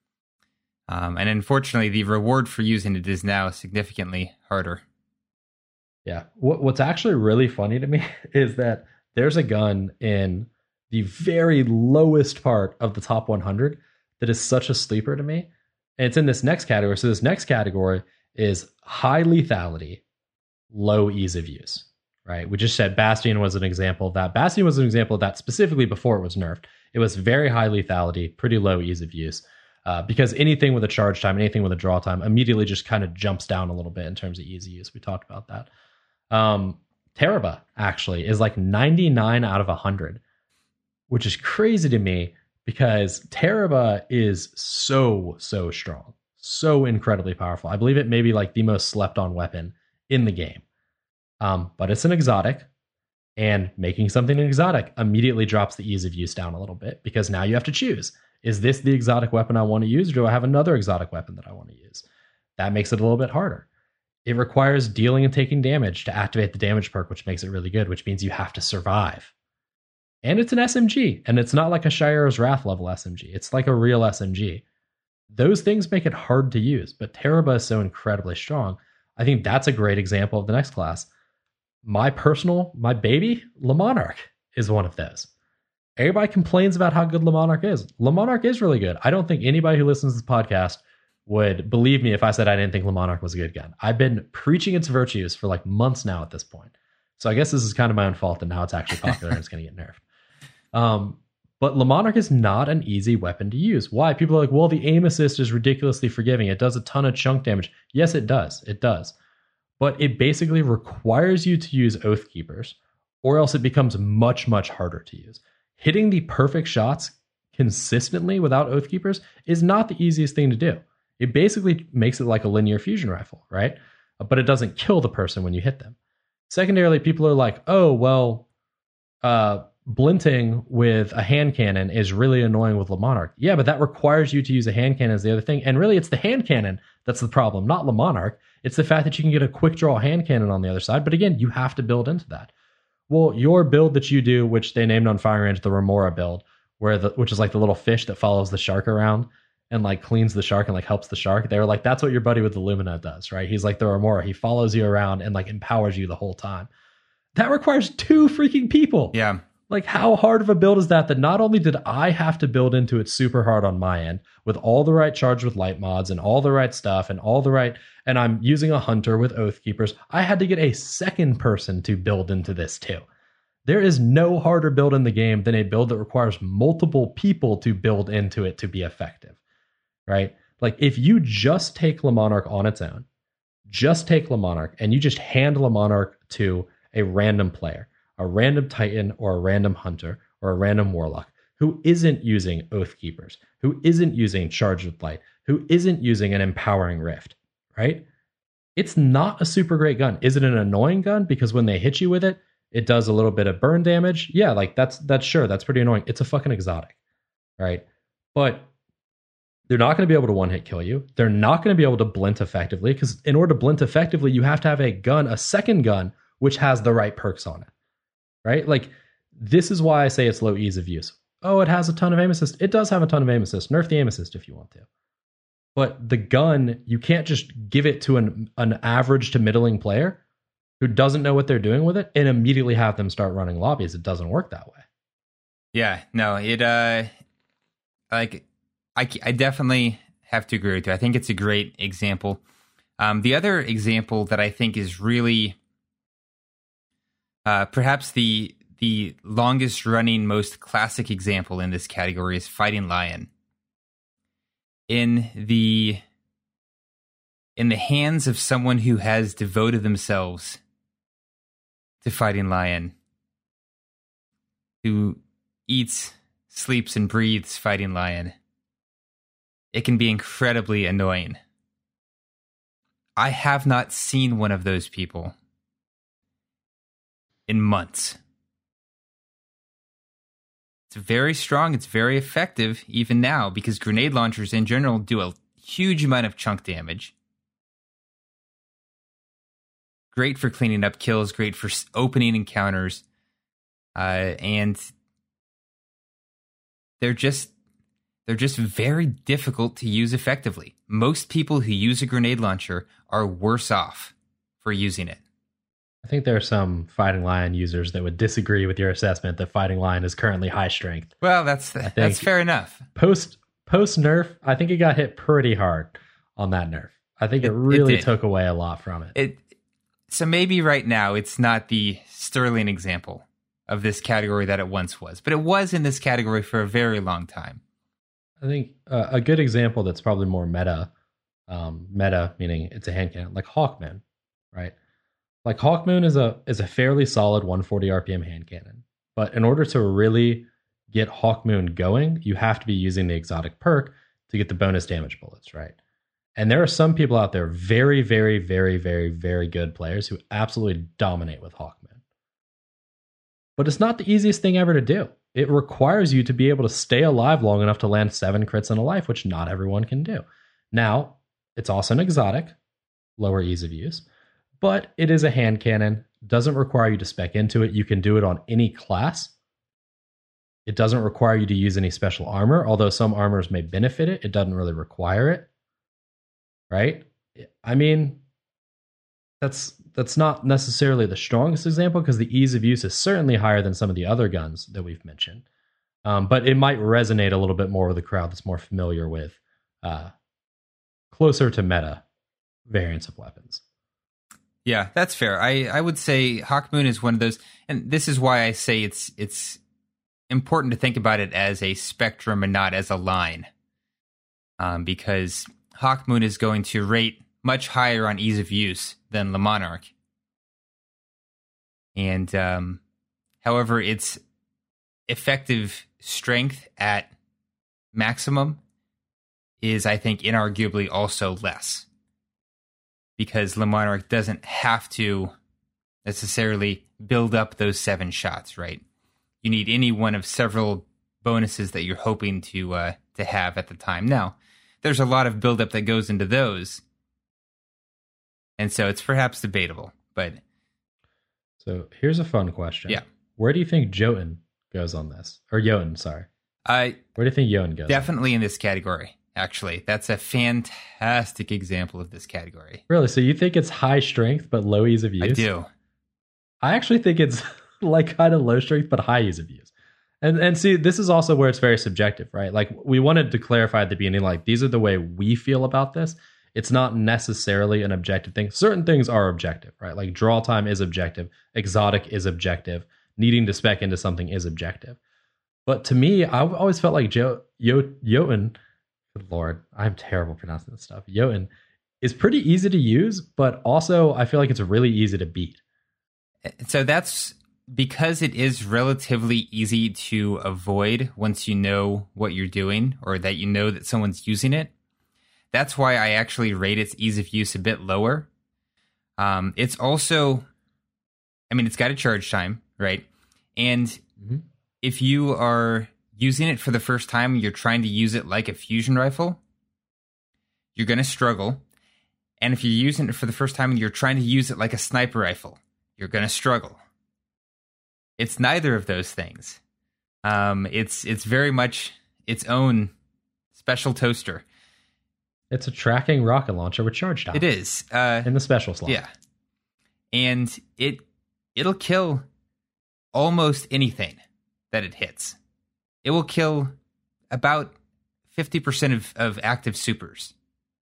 Um, and unfortunately, the reward for using it is now significantly harder. Yeah. What, what's actually really funny to me is that there's a gun in the very lowest part of the top one hundred that is such a sleeper to me. And it's in this next category. So this next category is high lethality, low ease of use, right? We just said Bastion was an example of that. Bastion was an example of that specifically before it was nerfed. It was very high lethality, pretty low ease of use, uh, because anything with a charge time, anything with a draw time immediately just kind of jumps down a little bit in terms of ease of use. We talked about that. Um, Teraba actually is like ninety-nine out of one hundred, which is crazy to me. Because Teraba is so, so strong, so incredibly powerful. I believe it may be like the most slept on weapon in the game. Um, but it's an exotic, and making something an exotic immediately drops the ease of use down a little bit because now you have to choose. Is this the exotic weapon I want to use, or do I have another exotic weapon that I want to use? That makes it a little bit harder. It requires dealing and taking damage to activate the damage perk, which makes it really good, which means you have to survive. And it's an S M G, and it's not like a Shira's Wrath level S M G. It's like a real S M G. Those things make it hard to use, but Teraba is so incredibly strong. I think that's a great example of the next class. My personal, my baby, Le Monarch is one of those. Everybody complains about how good Le Monarch is. Le Monarch is really good. I don't think anybody who listens to this podcast would believe me if I said I didn't think Le Monarch was a good gun. I've been preaching its virtues for like months now at this point. So I guess this is kind of my own fault that now it's actually popular and it's going to get nerfed. Um, but Le Monarque is not an easy weapon to use. Why? People are like, well, the aim assist is ridiculously forgiving. It does a ton of chunk damage. Yes, it does. It does. But it basically requires you to use Oath Keepers, or else it becomes much, much harder to use. Hitting the perfect shots consistently without Oath Keepers is not the easiest thing to do. It basically makes it like a linear fusion rifle, right? But it doesn't kill the person when you hit them. Secondarily, people are like, oh, well, uh, blinting with a hand cannon is really annoying with Le Monarque. Yeah, but that requires you to use a hand cannon as the other thing. And really, it's the hand cannon that's the problem, not Le Monarque. It's the fact that you can get a quick draw hand cannon on the other side. But again, you have to build into that. Well, your build that you do, which they named on Firing Range the Remora build, where the which is like the little fish that follows the shark around and like cleans the shark and like helps the shark. They were like, that's what your buddy with the Lumina does, right? He's like the Remora. He follows you around and like empowers you the whole time. That requires two freaking people. Yeah. Like, how hard of a build is that? That not only did I have to build into it super hard on my end with all the right charge with light mods and all the right stuff and all the right, and I'm using a hunter with Oath Keepers, I had to get a second person to build into this too. There is no harder build in the game than a build that requires multiple people to build into it to be effective, right? Like, if you just take Le Monarque on its own, just take Le Monarque and you just hand Le Monarque to a random player, a random Titan or a random Hunter or a random Warlock who isn't using Oath Keepers, who isn't using Charge with Light, who isn't using an Empowering Rift, right? It's not a super great gun. Is it an annoying gun? Because when they hit you with it, it does a little bit of burn damage. Yeah, like that's that's sure, that's pretty annoying. It's a fucking exotic, right? But they're not going to be able to one-hit kill you. They're not going to be able to blint effectively, because in order to blint effectively, you have to have a gun, a second gun, which has the right perks on it. Right? Like, this is why I say it's low ease of use. Oh, it has a ton of aim assist. It does have a ton of aim assist. Nerf the aim assist if you want to. But the gun, you can't just give it to an, an average to middling player who doesn't know what they're doing with it and immediately have them start running lobbies. It doesn't work that way. Yeah, no, it, uh, like, I, I definitely have to agree with you. I think it's a great example. Um, the other example that I think is really... Uh, perhaps the the longest running, most classic example in this category is Fighting Lion. In the in the hands of someone who has devoted themselves to Fighting Lion, who eats, sleeps, and breathes Fighting Lion, it can be incredibly annoying. I have not seen one of those people in months. It's very strong. It's very effective even now, because grenade launchers in general do a huge amount of chunk damage. Great for cleaning up kills. Great for opening encounters. Uh, and they're just they're just very difficult to use effectively. Most people who use a grenade launcher are worse off for using it. I think there are some Fighting Lion users that would disagree with your assessment that Fighting Lion is currently high strength. Well, that's that's fair enough. Post post nerf, I think it got hit pretty hard on that nerf. I think it, it really it took away a lot from it. It so maybe right now it's not the sterling example of this category that it once was, but it was in this category for a very long time. I think uh, a good example that's probably more meta, um, meta meaning it's a hand cannon, like Hawkmoon, right? Like, Hawkmoon is a is a fairly solid one forty R P M hand cannon. But in order to really get Hawkmoon going, you have to be using the exotic perk to get the bonus damage bullets, right? And there are some people out there, very, very, very, very, very good players who absolutely dominate with Hawkmoon. But it's not the easiest thing ever to do. It requires you to be able to stay alive long enough to land seven crits in a life, which not everyone can do. Now, it's also an exotic, lower ease of use. But it is a hand cannon, doesn't require you to spec into it. You can do it on any class. It doesn't require you to use any special armor, although some armors may benefit it. It doesn't really require it, right? I mean, that's that's not necessarily the strongest example, because the ease of use is certainly higher than some of the other guns that we've mentioned. Um, but it might resonate a little bit more with a crowd that's more familiar with uh, closer to meta variants of weapons. Yeah, that's fair. I, I would say Hawkmoon is one of those, and this is why I say it's it's important to think about it as a spectrum and not as a line, um, because Hawkmoon is going to rate much higher on ease of use than Le Monarch. And um, however, its effective strength at maximum is, I think, inarguably also less. Because Le Monarch doesn't have to necessarily build up those seven shots, right? You need any one of several bonuses that you're hoping to uh, to have at the time. Now, there's a lot of buildup that goes into those, and so it's perhaps debatable. But so here's a fun question. Yeah, where do you think Jotun goes on this? Or Jotun, sorry. I where do you think Jotun goes? Definitely in this category. Actually, that's a fantastic example of this category. Really? So you think it's high strength but low ease of use? I do. I actually think it's like kind of low strength but high ease of use. And and see, this is also where it's very subjective, right? Like we wanted to clarify at the beginning, like these are the way we feel about this. It's not necessarily an objective thing. Certain things are objective, right? Like draw time is objective. Exotic is objective. Needing to spec into something is objective. But to me, I've always felt like jo- Yo- Jotun... Good Lord, I'm terrible pronouncing this stuff. Jotun is pretty easy to use, but also I feel like it's really easy to beat. So that's because it is relatively easy to avoid once you know what you're doing or that you know that someone's using it. That's why I actually rate its ease of use a bit lower. Um, it's also, I mean, it's got a charge time, right? And mm-hmm. if you are using it for the first time, you're trying to use it like a fusion rifle, you're going to struggle. And if you're using it for the first time and you're trying to use it like a sniper rifle, you're going to struggle. It's neither of those things. Um, it's it's very much its own special toaster. It's a tracking rocket launcher with charge time. It is. Uh, in the special slot. Yeah. And it it'll kill almost anything that it hits. It will kill about fifty percent of, of active supers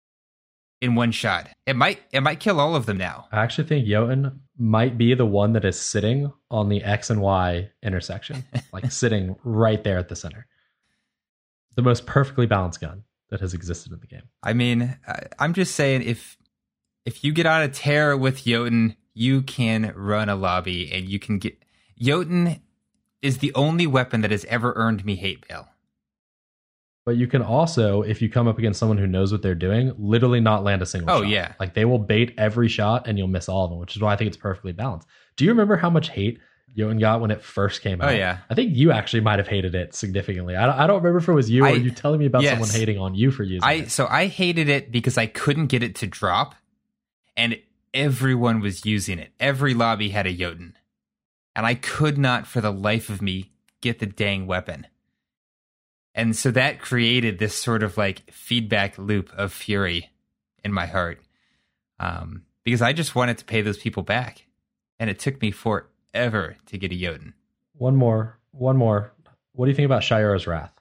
in one shot. It might it might kill all of them now. I actually think Jotun might be the one that is sitting on the X and Y intersection, like sitting right there at the center. The most perfectly balanced gun that has existed in the game. I mean, I'm just saying, if if you get on a tear with Jotun, you can run a lobby and you can get... Jotun is the only weapon that has ever earned me hate mail. But you can also, if you come up against someone who knows what they're doing, literally not land a single oh, shot. yeah. Like they will bait every shot and you'll miss all of them, which is why I think it's perfectly balanced. Do you remember how much hate Jotun got when it first came out? Oh, yeah. I think you actually might have hated it significantly. I don't, I don't remember if it was you I, or you telling me about yes. someone hating on you for using I, it. So I hated it because I couldn't get it to drop, and everyone was using it. Every lobby had a Jotun. And I could not, for the life of me, get the dang weapon. And so that created this sort of like feedback loop of fury in my heart. Um, because I just wanted to pay those people back. And it took me forever to get a Jotun. One more. One more. What do you think about Shayura's Wrath?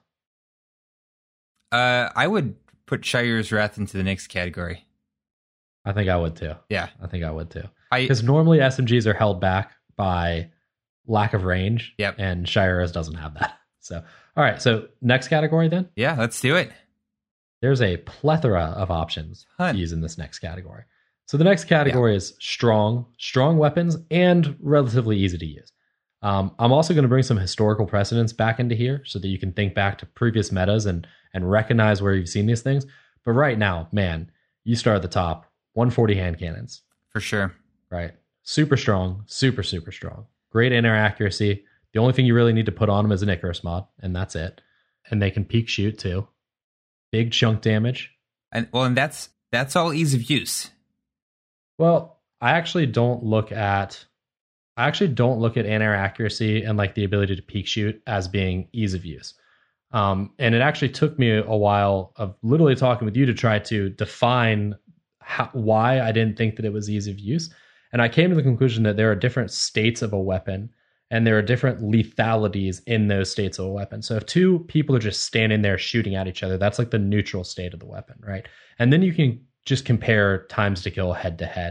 Uh, I would put Shayura's Wrath into the next category. I think I would too. Yeah. I think I would too. Because normally S M Gs are held back by lack of range. Yep. And Shayura's doesn't have that. So, all right. So next category then? Yeah, let's do it. There's a plethora of options Hun. to use in this next category. So the next category yeah. is strong, strong weapons and relatively easy to use. Um, I'm also going to bring some historical precedents back into here so that you can think back to previous metas and, and recognize where you've seen these things. But right now, man, you start at the top, one forty hand cannons. For sure. Right. Super strong, super, super strong. Great inner accuracy. The only thing you really need to put on them is an Icarus mod, and that's it. And they can peek shoot too. Big chunk damage. And well, and that's that's all ease of use. Well, I actually don't look at I actually don't look at anti-air accuracy and like the ability to peek shoot as being ease of use. Um, and it actually took me a while of literally talking with you to try to define how, why I didn't think that it was ease of use. And I came to the conclusion that there are different states of a weapon and there are different lethalities in those states of a weapon. So if two people are just standing there shooting at each other, that's like the neutral state of the weapon, right? And then you can just compare times to kill head to head.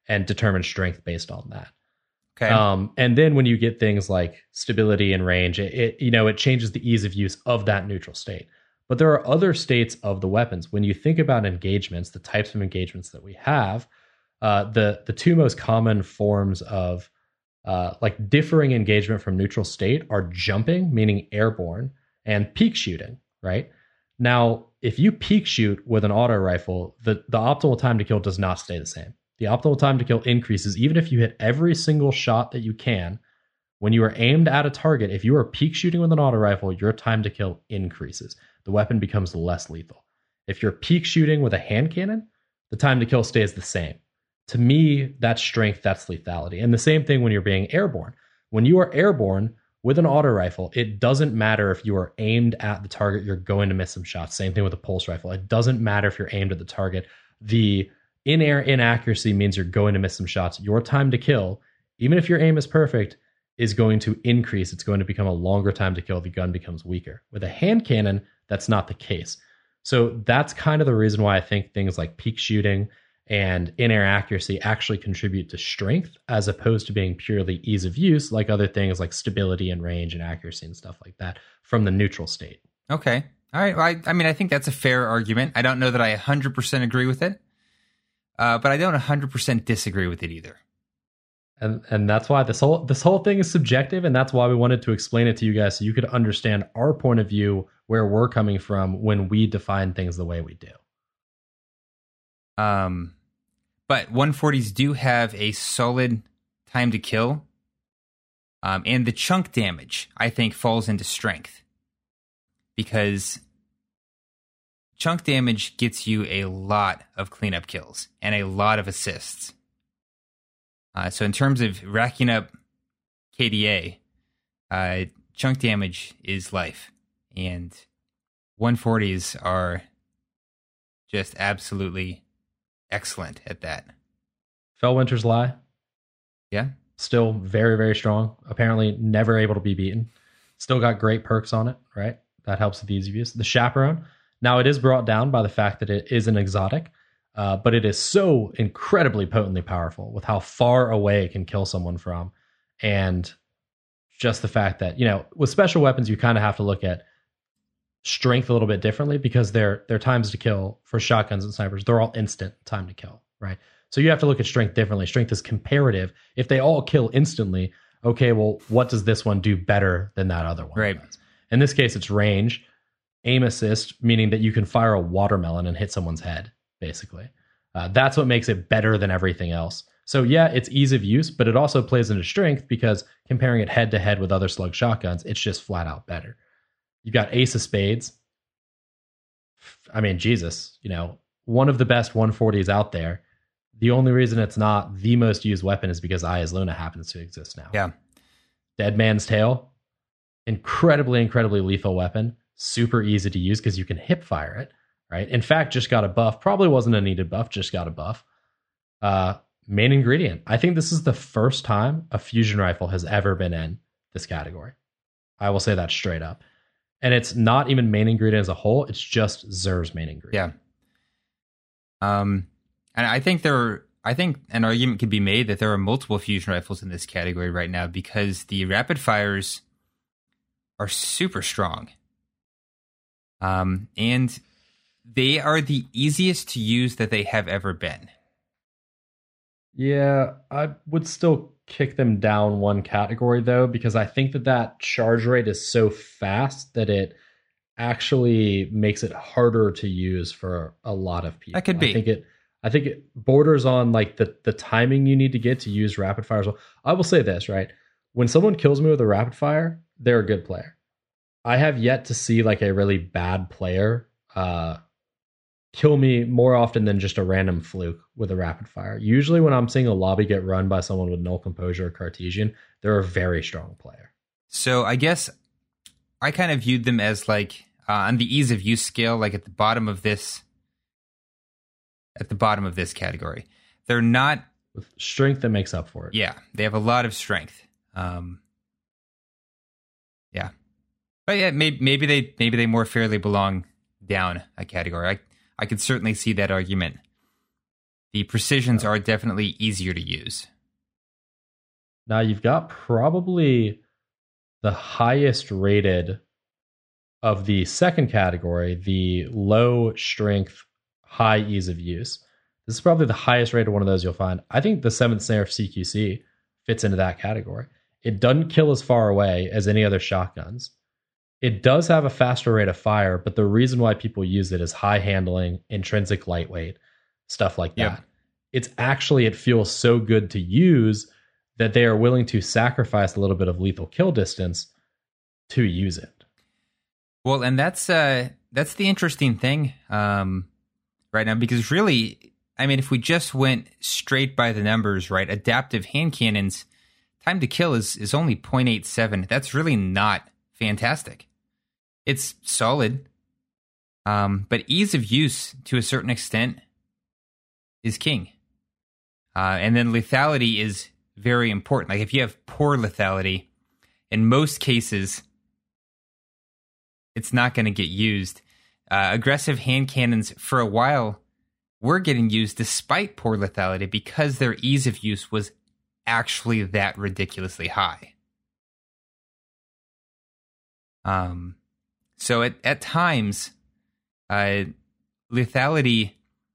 and determine strength based on that. Okay. Um, and then when you get things like stability and range, it, it you know it changes the ease of use of that neutral state. But there are other states of the weapons. When you think about engagements, the types of engagements that we have, uh, the the two most common forms of uh, like differing engagement from neutral state are jumping, meaning airborne, and peak shooting. Right now, if you peak shoot with an auto rifle, the the optimal time to kill does not stay the same. The optimal time to kill increases even if you hit every single shot that you can. When you are aimed at a target, if you are peak shooting with an auto rifle, your time to kill increases. The weapon becomes less lethal. If you're peak shooting with a hand cannon, the time to kill stays the same. To me, that's strength, that's lethality. And the same thing when you're being airborne. When you are airborne with an auto rifle, it doesn't matter if you are aimed at the target, you're going to miss some shots. Same thing with a pulse rifle. It doesn't matter if you're aimed at the target. The in-air inaccuracy means you're going to miss some shots. Your time to kill, even if your aim is perfect, is going to increase. It's going to become a longer time to kill. The gun becomes weaker. With a hand cannon, that's not the case. So that's kind of the reason why I think things like peak shooting and in-air accuracy actually contribute to strength as opposed to being purely ease of use, like other things like stability and range and accuracy and stuff like that from the neutral state. Okay. All right. Well, I, I mean, I think that's a fair argument. I don't know that I one hundred percent agree with it, uh, but I don't one hundred percent disagree with it either. And and that's why this whole this whole thing is subjective, and that's why we wanted to explain it to you guys so you could understand our point of view, where we're coming from when we define things the way we do. Um, but one forties do have a solid time to kill, um, and the chunk damage I think falls into strength because chunk damage gets you a lot of cleanup kills and a lot of assists. Uh, so in terms of racking up K D A, uh, chunk damage is life. And one forties are just absolutely excellent at that. Fellwinter's Lie. Yeah. Still very, very strong. Apparently never able to be beaten. Still got great perks on it, right? That helps with ease of use. The Chaperone. Now it is brought down by the fact that it is an exotic. Uh, but it is so incredibly potently powerful with how far away it can kill someone from. And just the fact that, you know, with special weapons, you kind of have to look at strength a little bit differently because their their times to kill for shotguns and snipers, they're all instant time to kill, right? So you have to look at strength differently. Strength is comparative. If they all kill instantly, okay, well, what does this one do better than that other one? Right. Does? In this case, it's range, aim assist, meaning that you can fire a watermelon and hit someone's head. Basically, uh, that's what makes it better than everything else. So yeah, it's ease of use, but it also plays into strength because comparing it head to head with other slug shotguns, it's just flat out better. You've got Ace of Spades. I mean, Jesus, you know, one of the best one forties out there. The only reason it's not the most used weapon is because Eye is Luna happens to exist now. Yeah. Dead Man's Tale, incredibly, incredibly lethal weapon. Super easy to use because you can hip fire it. Right. In fact, just got a buff. Probably wasn't a needed buff. Just got a buff. Uh, main ingredient. I think this is the first time a fusion rifle has ever been in this category. I will say that straight up. And it's not even main ingredient as a whole. It's just Xur's main ingredient. Yeah. Um, and I think there. I think an argument could be made that there are multiple fusion rifles in this category right now because the rapid fires are super strong. Um, and they are the easiest to use that they have ever been. Yeah, I would still kick them down one category, though, because I think that that charge rate is so fast that it actually makes it harder to use for a lot of people. That could be. I think it, I think it borders on like the, the timing you need to get to use rapid fire as well. I will say this, right? When someone kills me with a rapid fire, they're a good player. I have yet to see like a really bad player uh, kill me more often than just a random fluke with a rapid fire. Usually when I'm seeing a lobby get run by someone with null composure or Cartesian, they're a very strong player. So I guess I kind of viewed them as like uh, on the ease of use scale, like at the bottom of this, at the bottom of this category. They're not with strength that makes up for it. Yeah, they have a lot of strength. Um, yeah, but yeah, maybe, maybe they maybe they more fairly belong down a category. I I could certainly see that argument. the precisions are definitely easier to use. Now you've got probably the highest rated of the second category, the low strength, high ease of use. This is probably the highest rated one of those you'll find. I think the seventh Snare C Q C fits into that category. It doesn't kill as far away as any other shotguns. It does have a faster rate of fire, but the reason why people use it is high handling, intrinsic lightweight, stuff like that. Yep. It's actually, it feels so good to use that they are willing to sacrifice a little bit of lethal kill distance to use it. Well, and that's uh, that's the interesting thing um, right now, because really, I mean, if we just went straight by the numbers, right, adaptive hand cannons, time to kill is, is only zero point eight seven. That's really not fantastic. It's solid, um, but ease of use to a certain extent is king. Uh, and then lethality is very important. Like if you have poor lethality, in most cases, it's not going to get used. Uh, aggressive hand cannons, for a while, were getting used despite poor lethality because their ease of use was actually that ridiculously high. Um, so at, at times, uh, lethality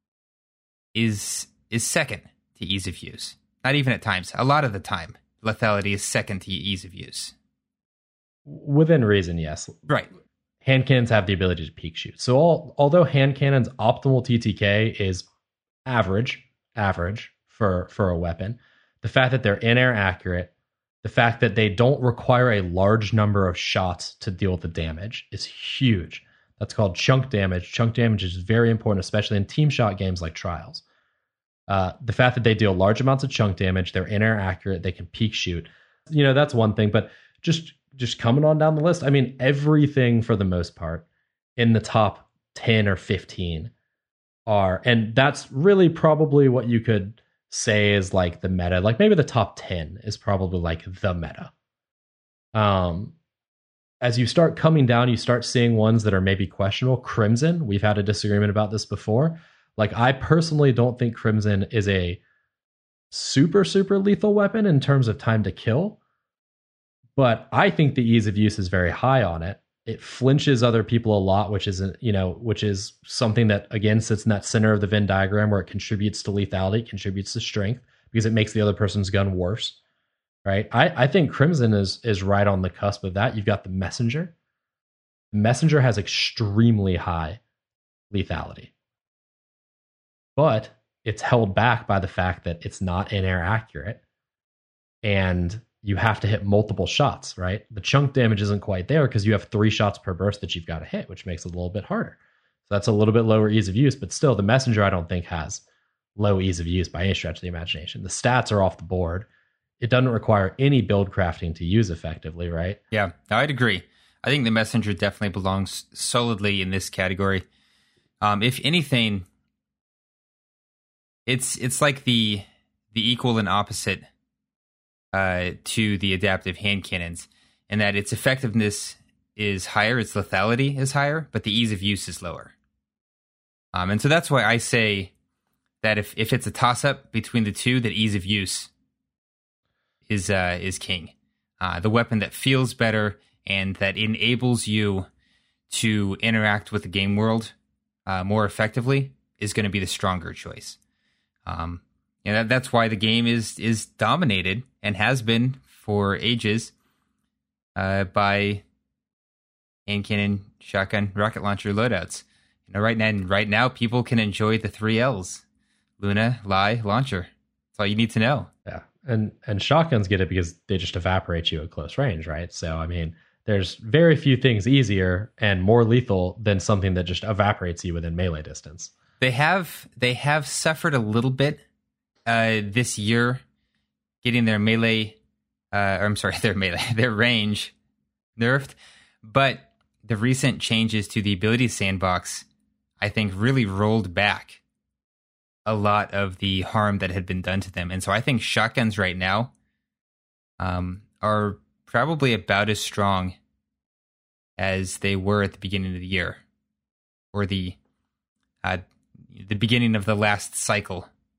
is is second to ease of use. Not even at times. A lot of the time, lethality is second to ease of use. Within reason, yes. Right. Hand cannons have the ability to peak shoot. So all, although hand cannons' optimal T T K is average, average for, for a weapon, the fact that they're in-air accurate, the fact that they don't require a large number of shots to deal with the damage is huge. That's called chunk damage. Chunk damage is very important, especially in team shot games like Trials. Uh, the fact that they deal large amounts of chunk damage, they're in-air accurate, they can peak shoot. You know, that's one thing, but just just coming on down the list, I mean, everything for the most part in the top ten or fifteen are, and that's really probably what you could say is like the meta. Like maybe the top ten is probably like the meta. Um, as you start coming down, you start seeing ones that are maybe questionable. Crimson, we've had a disagreement about this before. Like, I personally don't think Crimson is a super, super lethal weapon in terms of time to kill. But I think the ease of use is very high on it. It flinches other people a lot, which is, you know, which is something that, again, sits in that center of the Venn diagram where it contributes to lethality, contributes to strength, because it makes the other person's gun worse, right? I, I think Crimson is is right on the cusp of that. You've got the Messenger. The Messenger has extremely high lethality, but it's held back by the fact that it's not in-air accurate, and you have to hit multiple shots, right? The chunk damage isn't quite there because you have three shots per burst that you've got to hit, which makes it a little bit harder. So that's a little bit lower ease of use, but still, the Messenger, I don't think, has low ease of use by any stretch of the imagination. The stats are off the board. It doesn't require any build crafting to use effectively, right? Yeah, I'd agree. I think the Messenger definitely belongs solidly in this category. Um, if anything, it's it's like the the equal and opposite uh, to the adaptive hand cannons, in that its effectiveness is higher, its lethality is higher, but the ease of use is lower. Um, and so that's why I say that if, if it's a toss-up between the two, that ease of use is uh, is king. Uh, the weapon that feels better and that enables you to interact with the game world uh, more effectively is going to be the stronger choice. Um, and that, that's why the game is is dominated and has been for ages uh, by hand cannon, shotgun, rocket launcher loadouts. You know, right now, right now, people can enjoy the three L's: Luna, Lai, Launcher. That's all you need to know. Yeah, and and shotguns get it because they just evaporate you at close range, right? So, I mean, there's very few things easier and more lethal than something that just evaporates you within melee distance. They have they have suffered a little bit uh, this year, getting their melee, uh, or I'm sorry, their melee, their range nerfed. But the recent changes to the ability sandbox, I think, really rolled back a lot of the harm that had been done to them. And so I think shotguns right now um, are probably about as strong as they were at the beginning of the year, or the uh, the beginning of the last cycle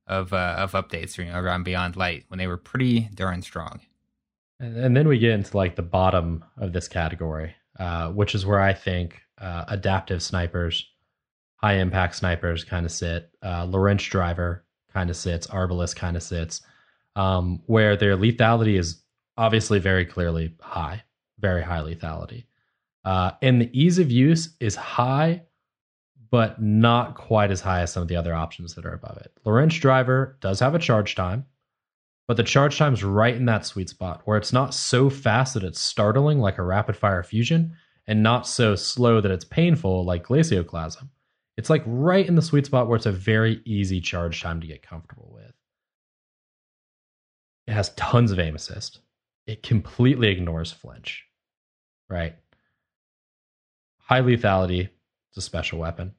of uh, of updates, you know, around Beyond Light when they were pretty darn strong. And, and then we get into like the bottom of this category, uh, which is where I think uh, adaptive snipers, high impact snipers kind of sit. Uh, Lorentz Driver kind of sits. Arbalest kind of sits, um, where their lethality is obviously very clearly high, very high lethality. Uh, and the ease of use is high, but not quite as high as some of the other options that are above it. Lorentz Driver does have a charge time, but the charge time's right in that sweet spot where it's not so fast that it's startling like a rapid fire fusion and not so slow that it's painful like Glacioclasm. It's like right in the sweet spot where it's a very easy charge time to get comfortable with. It has tons of aim assist. It completely ignores flinch, right? High lethality. It's a special weapon.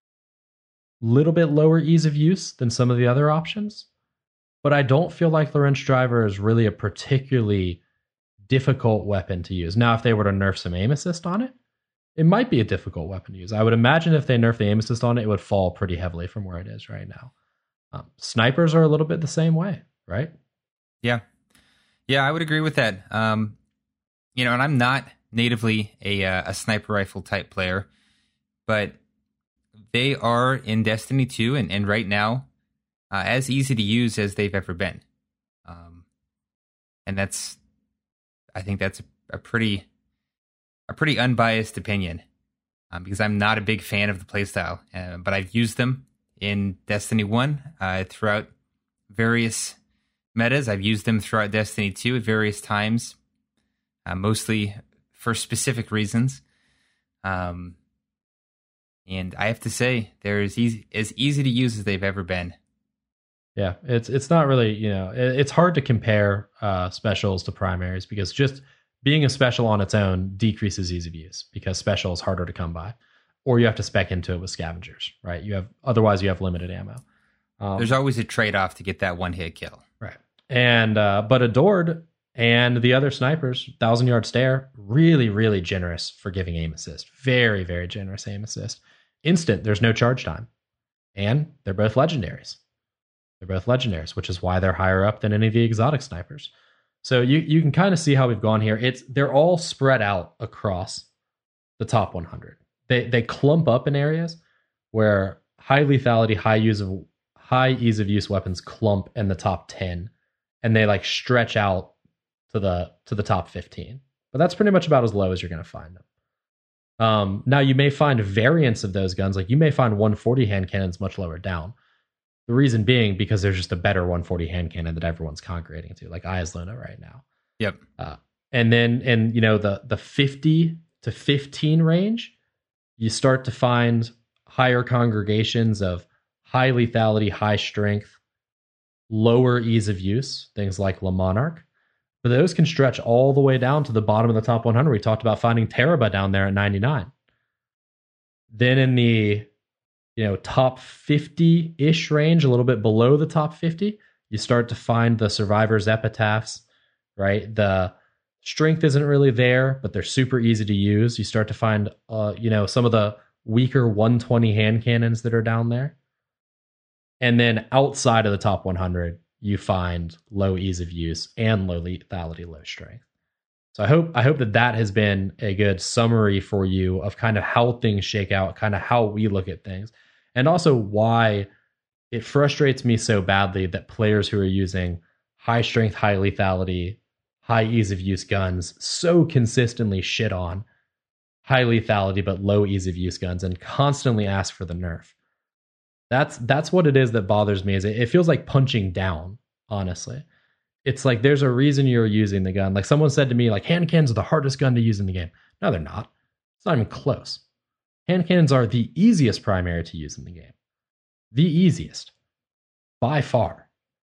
Little bit lower ease of use than some of the other options, but I don't feel like Lorentz Driver is really a particularly difficult weapon to use. Now, if they were to nerf some aim assist on it, it might be a difficult weapon to use. I would imagine if they nerf the aim assist on it, it would fall pretty heavily from where it is right now. Um, snipers are a little bit the same way, right? Yeah. Yeah, I would agree with that. Um, you know, and I'm not natively a, uh, a sniper rifle type player, but they are in Destiny two and, and right now uh, as easy to use as they've ever been. Um, and that's, I think that's a, a pretty... a pretty unbiased opinion um, because I'm not a big fan of the playstyle, uh, but I've used them in Destiny one uh, throughout various metas. I've used them throughout Destiny two at various times, uh, mostly for specific reasons. Um, and I have to say, they're as easy, as easy to use as they've ever been. Yeah, it's it's not really, you know, it, it's hard to compare uh, specials to primaries because just being a special on its own decreases ease of use because special is harder to come by, or you have to spec into it with scavengers, right? You have otherwise you have limited ammo. Um, There's always a trade-off to get that one-hit kill, right? And uh, but Adored and the other snipers, thousand yard stare, really really generous for giving aim assist, very very generous aim assist. Instant, there's no charge time, and they're both legendaries. They're both legendaries, which is why they're higher up than any of the exotic snipers. So you, you can kind of see how we've gone here. It's they're all spread out across the top one hundred. They they clump up in areas where high lethality, high use of high ease of use weapons clump in the top ten, and they like stretch out to the to the top fifteen. But that's pretty much about as low as you're going to find them. Um, now you may find variants of those guns, like you may find one forty hand cannons much lower down. The reason being because there's just a better one forty hand cannon that everyone's congregating to, like Ayaz Luna right now. Yep. Uh, and then, and you know, the the fifty to fifteen range, you start to find higher congregations of high lethality, high strength, lower ease of use, things like Le Monarch. But those can stretch all the way down to the bottom of the top one hundred. We talked about finding Teraba down there at ninety-nine. Then in the you know, top fifty-ish range, a little bit below the top fifty, you start to find the survivors' epitaphs, right? The strength isn't really there, but they're super easy to use. You start to find, uh, you know, some of the weaker one twenty hand cannons that are down there. And then outside of the top one hundred, you find low ease of use and low lethality, low strength. So I hope I hope that that has been a good summary for you of kind of how things shake out, kind of how we look at things, and also why it frustrates me so badly that players who are using high strength, high lethality, high ease of use guns so consistently shit on high lethality but low ease of use guns and constantly ask for the nerf. That's that's what it is that bothers me. Is it, it feels like punching down, honestly. It's like there's a reason you're using the gun. Like someone said to me, like hand cannons are the hardest gun to use in the game. No, they're not. It's not even close. Hand cannons are the easiest primary to use in the game. The easiest. By far.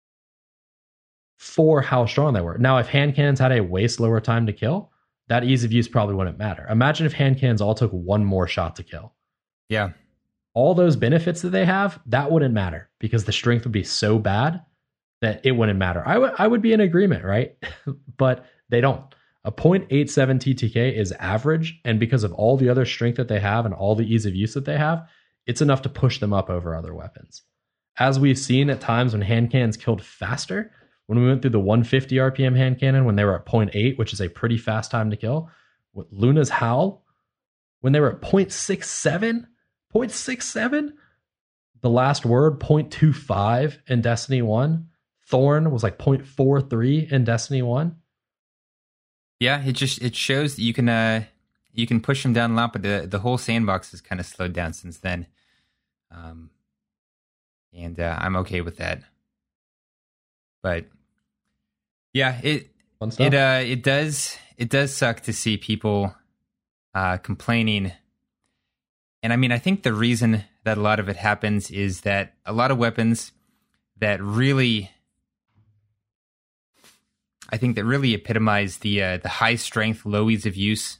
For how strong they were. Now, if hand cannons had a way slower time to kill, that ease of use probably wouldn't matter. Imagine if hand cannons all took one more shot to kill. Yeah. All those benefits that they have, that wouldn't matter because the strength would be so bad that it wouldn't matter. I would I would be in agreement, right? But they don't. A point eight seven T T K is average, and because of all the other strength that they have and all the ease of use that they have, it's enough to push them up over other weapons. as we've seen at times when hand cannons killed faster, when we went through the one fifty R P M hand cannon, when they were at zero point eight, which is a pretty fast time to kill, with Luna's Howl, when they were at zero point six seven, zero point six seven, the last word, zero point two five in Destiny one, Thorn was like zero point four three in Destiny one. Yeah, it just it shows that you can uh, you can push them down a lot, but the, the whole sandbox has kind of slowed down since then. Um, and uh, I'm okay with that. But yeah, it it uh, it does it does suck to see people uh, complaining. And I mean, I think the reason that a lot of it happens is that a lot of weapons that really, I think that really epitomize the uh, the high strength, low ease of use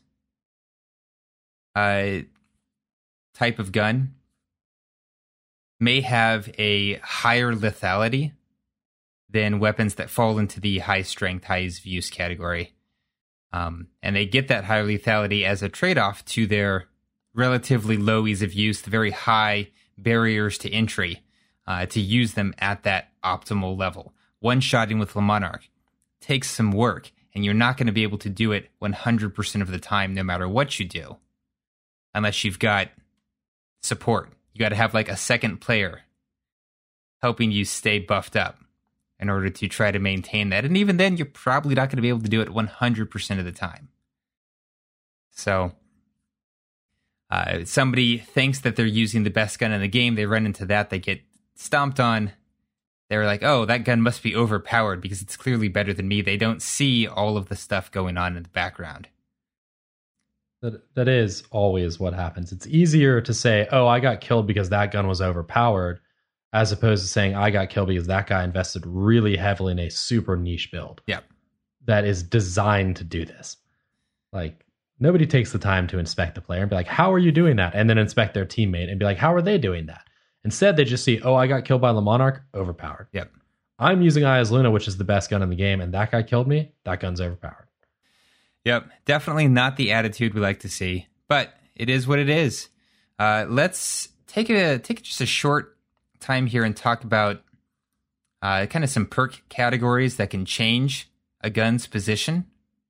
uh, type of gun may have a higher lethality than weapons that fall into the high strength, high ease of use category. Um, and they get that higher lethality as a trade-off to their relatively low ease of use, the very high barriers to entry uh, to use them at that optimal level. One-shotting with Le Monarque takes some work, and you're not going to be able to do it one hundred percent of the time, no matter what you do, unless you've got support. You got to have like a second player helping you stay buffed up in order to try to maintain that. And even then, you're probably not going to be able to do it one hundred percent of the time. So, uh, somebody thinks that they're using the best gun in the game. They run into that. They get stomped on. They're like, oh, that gun must be overpowered because it's clearly better than me. They don't see all of the stuff going on in the background. That That is always what happens. It's easier to say, oh, I got killed because that gun was overpowered, as opposed to saying I got killed because that guy invested really heavily in a super niche build. Yeah. That is designed to do this. Like, nobody takes the time to inspect the player and be like, how are you doing that? And then inspect their teammate and be like, how are they doing that? Instead, they just see, oh, I got killed by Le Monarque, overpowered. Yep. I'm using Aya's Luna, which is the best gun in the game, and that guy killed me, that gun's overpowered. Yep. Definitely not the attitude we like to see, but it is what it is. Uh, let's take a take just a short time here and talk about uh, kind of some perk categories that can change a gun's position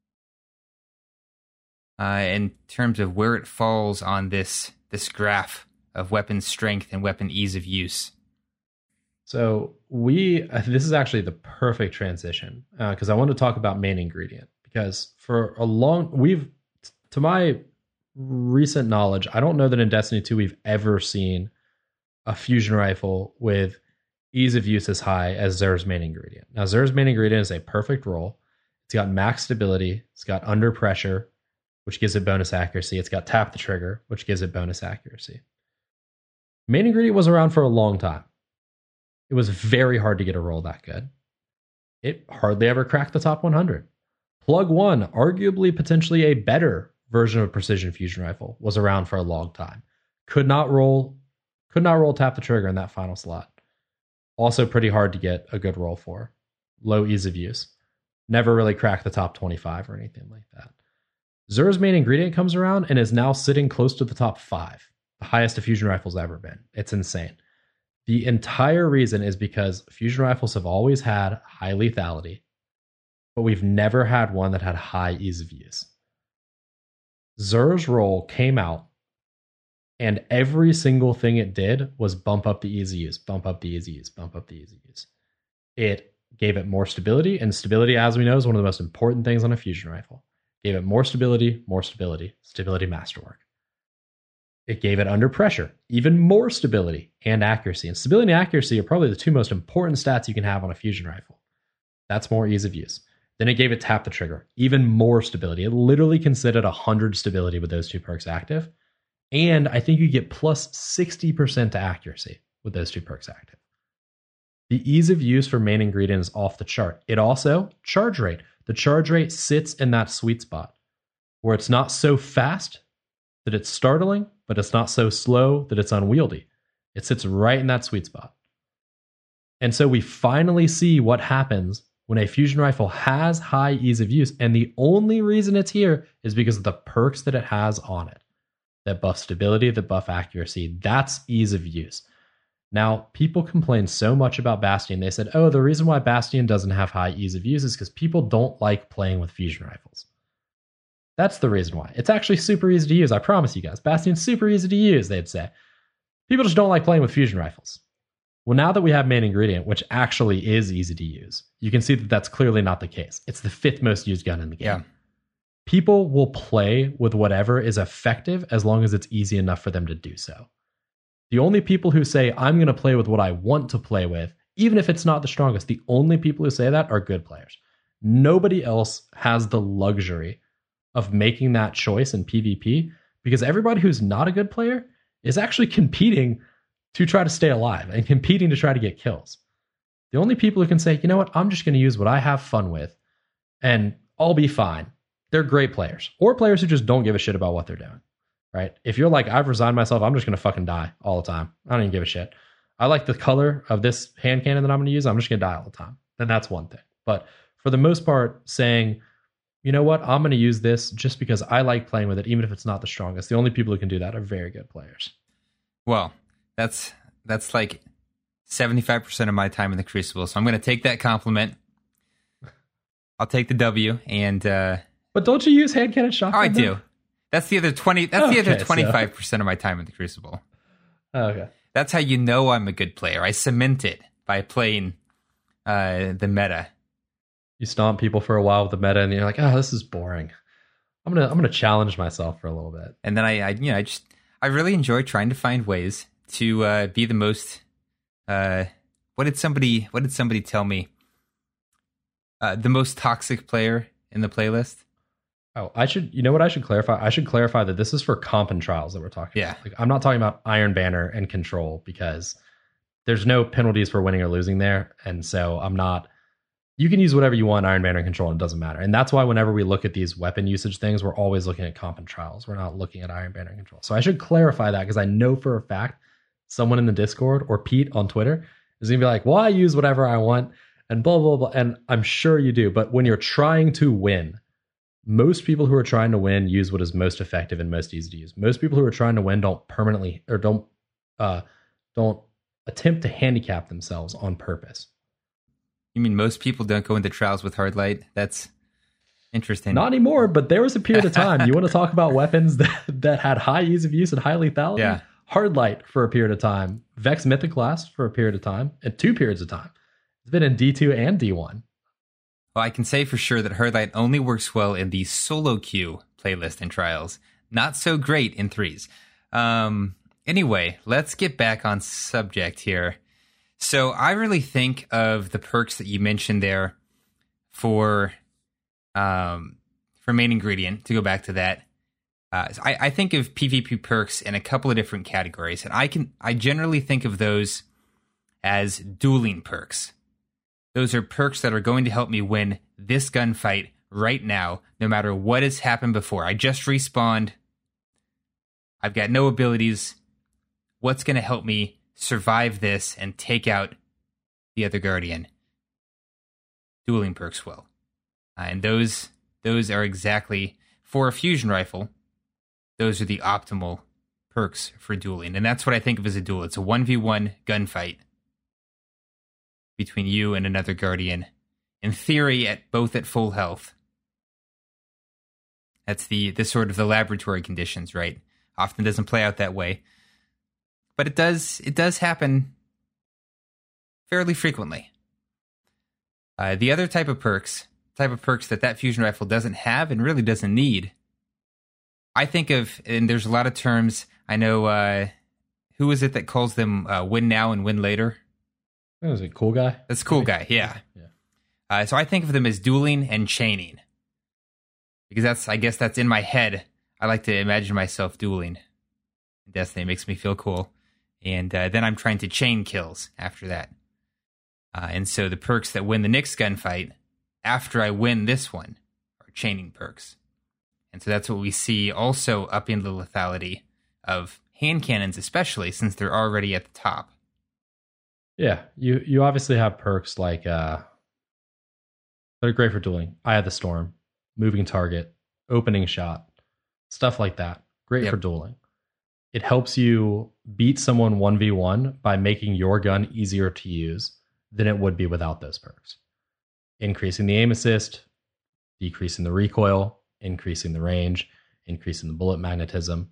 uh, in terms of where it falls on this this graph of weapon strength and weapon ease of use. So we, this is actually the perfect transition because uh, I want to talk about main ingredient, because for a long, we've, to my recent knowledge, I don't know that in Destiny two we've ever seen a fusion rifle with ease of use as high as Xur's main ingredient. Now, Xur's main ingredient is a perfect roll. It's got max stability. It's got under pressure, which gives it bonus accuracy. It's got tap the trigger, which gives it bonus accuracy. Main ingredient was around for a long time. It was very hard to get a roll that good. It hardly ever cracked the top one hundred. Plug One, arguably potentially a better version of precision fusion rifle, was around for a long time. Could not roll, could not roll tap the trigger in that final slot. Also pretty hard to get a good roll for. Low ease of use. Never really cracked the top twenty-five or anything like that. Xur's main ingredient comes around and is now sitting close to the top five. The highest a fusion rifle's ever been. It's insane. The entire reason is because fusion rifles have always had high lethality, but we've never had one that had high ease of use. Xur's roll came out, and every single thing it did was bump up the ease of use, bump up the ease of use, bump up the ease of use. It gave it more stability, and stability, as we know, is one of the most important things on a fusion rifle. Gave it more stability, more stability, stability masterwork. It gave it under pressure, even more stability and accuracy. And stability and accuracy are probably the two most important stats you can have on a fusion rifle. That's more ease of use. Then it gave it tap the trigger, even more stability. It literally considered one hundred stability with those two perks active. And I think you get plus sixty percent to accuracy with those two perks active. The ease of use for main ingredient is off the chart. It also, charge rate. The charge rate sits in that sweet spot where it's not so fast that it's startling, but it's not so slow that it's unwieldy. It sits right in that sweet spot. And so we finally see what happens when a fusion rifle has high ease of use. And the only reason it's here is because of the perks that it has on it. That buff stability, that buff accuracy, that's ease of use. Now, people complain so much about Bastion. They said, oh, the reason why Bastion doesn't have high ease of use is because people don't like playing with fusion rifles. That's the reason why. It's actually super easy to use. I promise you guys. Bastion's super easy to use, they'd say. People just don't like playing with fusion rifles. Well, now that we have main ingredient, which actually is easy to use, you can see that that's clearly not the case. It's the fifth most used gun in the game. Yeah. People will play with whatever is effective as long as it's easy enough for them to do so. The only people who say, I'm going to play with what I want to play with, even if it's not the strongest, the only people who say that are good players. Nobody else has the luxury of making that choice in PvP because everybody who's not a good player is actually competing to try to stay alive and competing to try to get kills. The only people who can say, you know what, I'm just going to use what I have fun with and I'll be fine. They're great players or players who just don't give a shit about what they're doing, right? If you're like, I've resigned myself, I'm just going to fucking die all the time. I don't even give a shit. I like the color of this hand cannon that I'm going to use. I'm just going to die all the time. Then that's one thing. But for the most part, saying, you know what, I'm going to use this just because I like playing with it, even if it's not the strongest. The only people who can do that are very good players. Well, that's that's like seventy-five percent of my time in the Crucible. So I'm going to take that compliment. I'll take the W. And uh, but don't you use hand cannon shotgun? Oh, I though? do. That's the other twenty. That's okay, the other twenty-five percent so. of my time in the Crucible. Okay. That's how you know I'm a good player. I cement it by playing uh, the meta. You stomp people for a while with the meta, and you're like, "Oh, this is boring. I'm gonna, I'm gonna challenge myself for a little bit." And then I, I you know, I just, I really enjoy trying to find ways to uh, be the most. Uh, what did somebody, what did somebody tell me? Uh, the most toxic player in the playlist. Oh, I should. You know what? I should clarify. I should clarify that this is for comp and trials that we're talking. Yeah. about. Like, I'm not talking about Iron Banner and Control because there's no penalties for winning or losing there, and so I'm not. You can use whatever you want, Iron Banner and Control, and it doesn't matter. And that's why whenever we look at these weapon usage things, we're always looking at comp and trials. We're not looking at Iron Banner and Control. So I should clarify that because I know for a fact someone in the Discord or Pete on Twitter is going to be like, well, I use whatever I want and blah, blah, blah. And I'm sure you do. But when you're trying to win, most people who are trying to win use what is most effective and most easy to use. Most people who are trying to win don't permanently or don't uh, don't attempt to handicap themselves on purpose. You mean most people don't go into trials with hard light? That's interesting. Not anymore, but there was a period of time. You want to talk about weapons that, that had high ease of use and high lethality? Yeah. Hard light for a period of time. Vex Mythic Last for a period of time. And two periods of time. It's been in D two and D one. Well, I can say for sure that hard light only works well in the solo queue playlist in trials. Not so great in threes. Um, anyway, let's get back on subject here. So I really think of the perks that you mentioned there for um, for main ingredient, to go back to that. Uh, I, I think of PvP perks in a couple of different categories, and I can I generally think of those as dueling perks. Those are perks that are going to help me win this gunfight right now, no matter what has happened before. I just respawned. I've got no abilities. What's going to help me survive this and take out the other Guardian? Dueling perks will. Uh, and those those are exactly, for a fusion rifle, those are the optimal perks for dueling. And that's what I think of as a duel. It's a one v one gunfight between you and another Guardian. In theory, at both at full health. That's the, the sort of the laboratory conditions, right? Often doesn't play out that way. But it does it does happen fairly frequently. Uh, the other type of perks, type of perks that that fusion rifle doesn't have and really doesn't need, I think of, and there's a lot of terms. I know, uh, who is it that calls them uh, win now and win later? That was a cool guy. That's cool guy, yeah. yeah. Uh, so I think of them as dueling and chaining. Because that's, I guess that's in my head. I like to imagine myself dueling. Destiny makes me feel cool. And uh, then I'm trying to chain kills after that. Uh, and so the perks that win the next gunfight after I win this one are chaining perks. And so that's what we see also up in the lethality of hand cannons, especially since they're already at the top. Yeah, you you obviously have perks like uh, they're great for dueling. Eye of the Storm, moving target, opening shot, stuff like that. Great Yep. for dueling. it helps you beat someone one v one by making your gun easier to use than it would be without those perks. Increasing the aim assist, decreasing the recoil, increasing the range, increasing the bullet magnetism.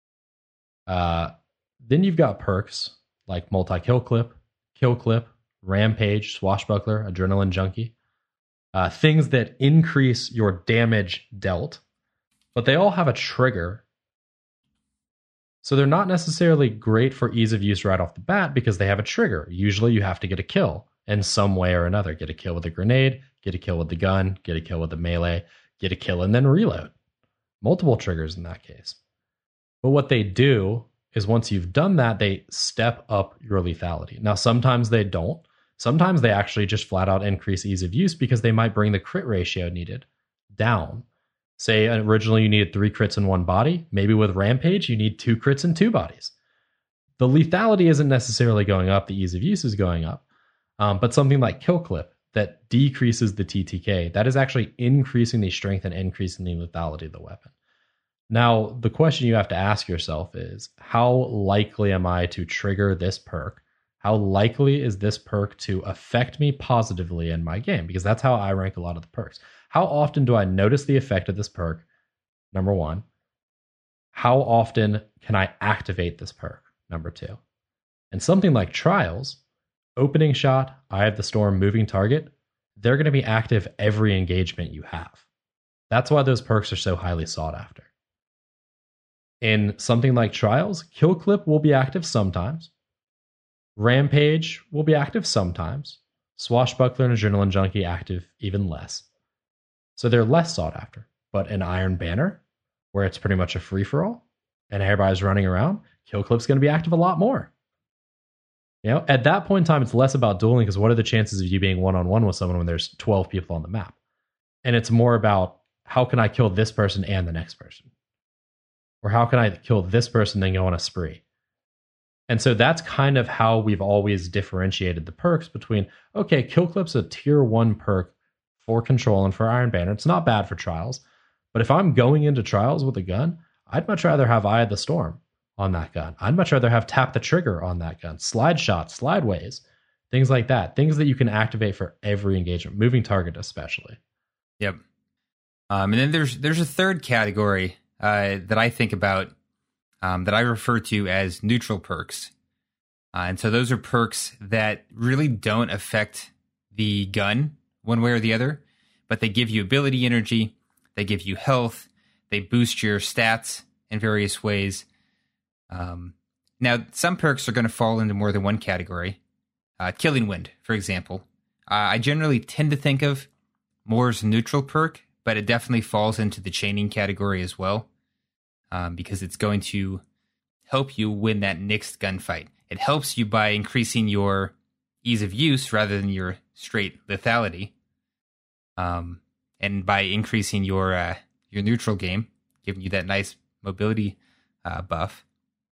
Uh, then you've got perks like multi-kill clip, kill clip, rampage, swashbuckler, adrenaline junkie. Uh, things that increase your damage dealt, but they all have a trigger. So they're not necessarily great for ease of use right off the bat because they have a trigger. Usually you have to get a kill in some way or another. Get a kill with a grenade, get a kill with the gun, get a kill with the melee, get a kill and then reload. Multiple triggers in that case. But what they do is once you've done that, they step up your lethality. Now, sometimes they don't. Sometimes they actually just flat out increase ease of use because they might bring the crit ratio needed down. Say originally you needed three crits in one body. Maybe with Rampage, you need two crits in two bodies. The lethality isn't necessarily going up. The ease of use is going up. Um, but something like Kill Clip that decreases the T T K, that is actually increasing the strength and increasing the lethality of the weapon. Now, the question you have to ask yourself is, how likely am I to trigger this perk? How likely is this perk to affect me positively in my game? Because that's how I rank a lot of the perks. How often do I notice the effect of this perk? Number one. How often can I activate this perk? Number two. And something like Trials, opening shot, Eye of the Storm, moving target, they're going to be active every engagement you have. That's why those perks are so highly sought after. In something like Trials, Kill Clip will be active sometimes. Rampage will be active sometimes. Swashbuckler and Adrenaline Junkie active even less. So they're less sought after. But an Iron Banner, where it's pretty much a free-for-all, and everybody's running around, Kill Clip's going to be active a lot more. You know, at that point in time, it's less about dueling, because what are the chances of you being one-on-one with someone when there's twelve people on the map? And it's more about, how can I kill this person and the next person? Or how can I kill this person then go on a spree? And so that's kind of how we've always differentiated the perks between, okay, Kill Clip's a tier one perk for Control and for Iron Banner. It's not bad for Trials. But if I'm going into Trials with a gun, I'd much rather have Eye of the Storm on that gun. I'd much rather have Tap the Trigger on that gun. Slide shots, slideways, things like that. Things that you can activate for every engagement, moving target especially. Yep. Um, and then there's there's a third category uh, that I think about um, that I refer to as neutral perks. Uh, and so those are perks that really don't affect the gun one way or the other, but they give you ability energy, they give you health, they boost your stats in various ways. Um, now, some perks are going to fall into more than one category. Uh, Killing Wind, for example. Uh, I generally tend to think of more as a neutral perk, but it definitely falls into the chaining category as well, um, because it's going to help you win that next gunfight. It helps you by increasing your ease of use rather than your straight lethality, um, and by increasing your uh, your neutral game, giving you that nice mobility uh, buff.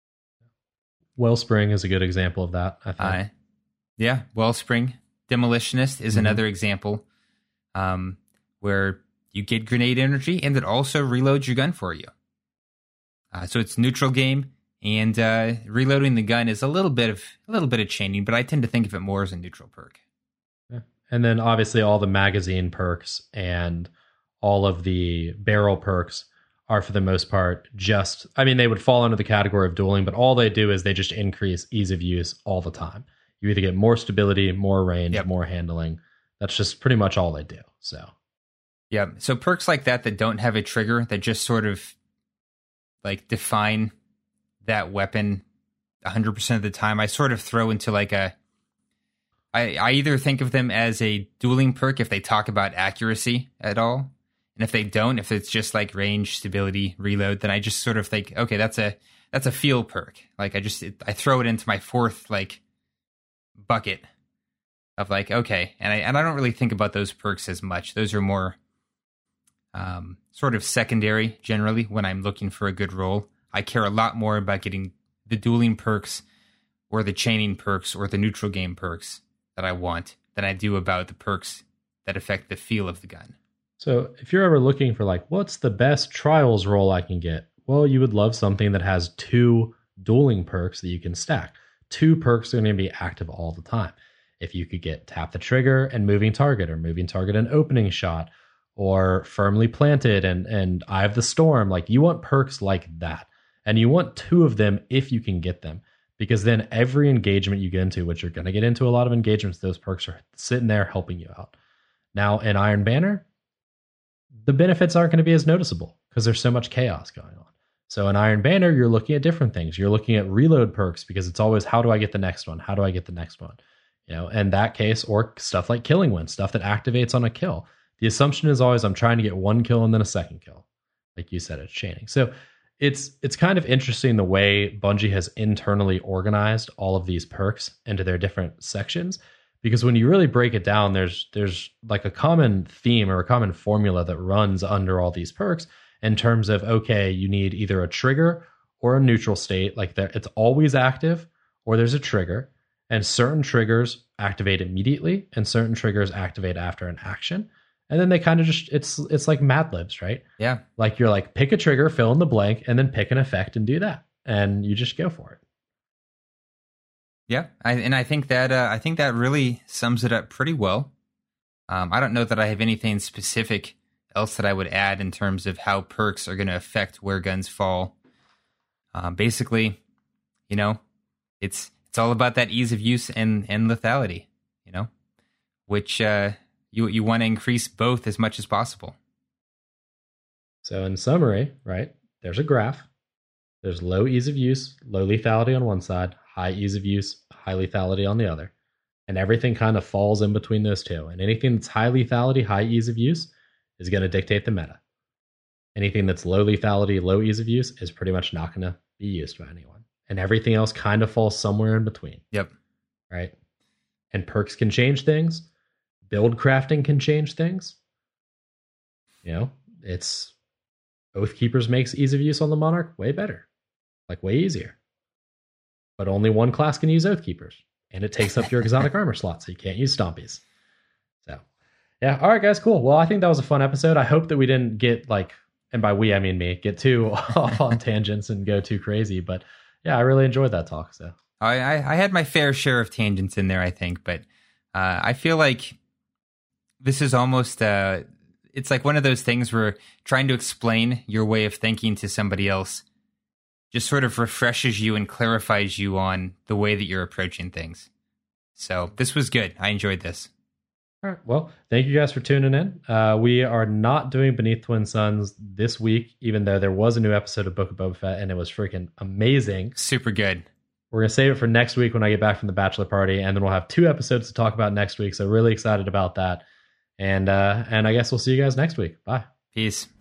Wellspring is a good example of that, I think. Uh, yeah, Wellspring. Demolitionist is mm-hmm. another example um, where you get grenade energy and it also reloads your gun for you. Uh, so it's neutral game, and uh, reloading the gun is a little bit of a little bit of chaining, but I tend to think of it more as a neutral perk. Yeah. And then obviously all the magazine perks and all of the barrel perks are for the most part just, I mean, they would fall under the category of dueling, but all they do is they just increase ease of use all the time. You either get more stability, more range, yep. more handling. That's just pretty much all they do. So, yeah. So perks like that that don't have a trigger, that just sort of like define that weapon one hundred percent of the time, I sort of throw into like a, I, I either think of them as a dueling perk if they talk about accuracy at all. And if they don't, if it's just like range, stability, reload, then I just sort of think, okay, that's a that's a feel perk. Like I just it, I throw it into my fourth like bucket of like, okay, and I and I don't really think about those perks as much. Those are more um, sort of secondary generally when I'm looking for a good roll. I care a lot more about getting the dueling perks or the chaining perks or the neutral game perks that I want than I do about the perks that affect the feel of the gun. So if you're ever looking for like, what's the best Trials roll I can get? Well, you would love something that has two dueling perks that you can stack. Two perks are going to be active all the time. If you could get Tap the Trigger and Moving Target, or Moving Target and Opening Shot, or Firmly Planted and, and Eye of the Storm, like you want perks like that. And you want two of them if you can get them, because then every engagement you get into, which you're going to get into a lot of engagements, those perks are sitting there helping you out. Now in Iron Banner, the benefits aren't going to be as noticeable because there's so much chaos going on. So in Iron Banner, you're looking at different things. You're looking at reload perks because it's always, how do I get the next one? How do I get the next one? You know, in that case, or stuff like Killing Wind, stuff that activates on a kill. The assumption is always I'm trying to get one kill and then a second kill. Like you said, it's chaining. So it's it's kind of interesting the way Bungie has internally organized all of these perks into their different sections. Because when you really break it down, there's there's like a common theme or a common formula that runs under all these perks in terms of, okay, you need either a trigger or a neutral state. Like there, it's always active, or there's a trigger. And certain triggers activate immediately, and certain triggers activate after an action. And then they kind of just, it's it's like Mad Libs, right? Yeah. Like you're like, pick a trigger, fill in the blank, and then pick an effect and do that. And you just go for it. Yeah. I, and I think that uh, I think that really sums it up pretty well. Um, I don't know that I have anything specific else that I would add in terms of how perks are going to affect where guns fall. Um, basically, you know, it's it's all about that ease of use and, and lethality, you know, which... Uh, You you want to increase both as much as possible. So in summary, right, there's a graph. There's low ease of use, low lethality on one side, high ease of use, high lethality on the other. And everything kind of falls in between those two. And anything that's high lethality, high ease of use is going to dictate the meta. Anything that's low lethality, low ease of use is pretty much not going to be used by anyone. And everything else kind of falls somewhere in between. Yep. Right? And perks can change things. Build crafting can change things. You know, it's Oathkeepers makes ease of use on the Monarch way better, like way easier. But only one class can use Oathkeepers, and it takes up your exotic armor slot, so you can't use Stompies. So, yeah, all right, guys, cool. Well, I think that was a fun episode. I hope that we didn't get like, and by we I mean me, get too off on tangents and go too crazy. But yeah, I really enjoyed that talk. So I I, I had my fair share of tangents in there, I think, but uh, I feel like. This is almost, uh, it's like one of those things where trying to explain your way of thinking to somebody else just sort of refreshes you and clarifies you on the way that you're approaching things. So this was good. I enjoyed this. All right. Well, thank you guys for tuning in. Uh, we are not doing Beneath Twin Suns this week, even though there was a new episode of Book of Boba Fett and it was freaking amazing. Super good. We're going to save it for next week when I get back from the bachelor party, and then we'll have two episodes to talk about next week. So really excited about that. And uh, and I guess we'll see you guys next week. Bye. Peace.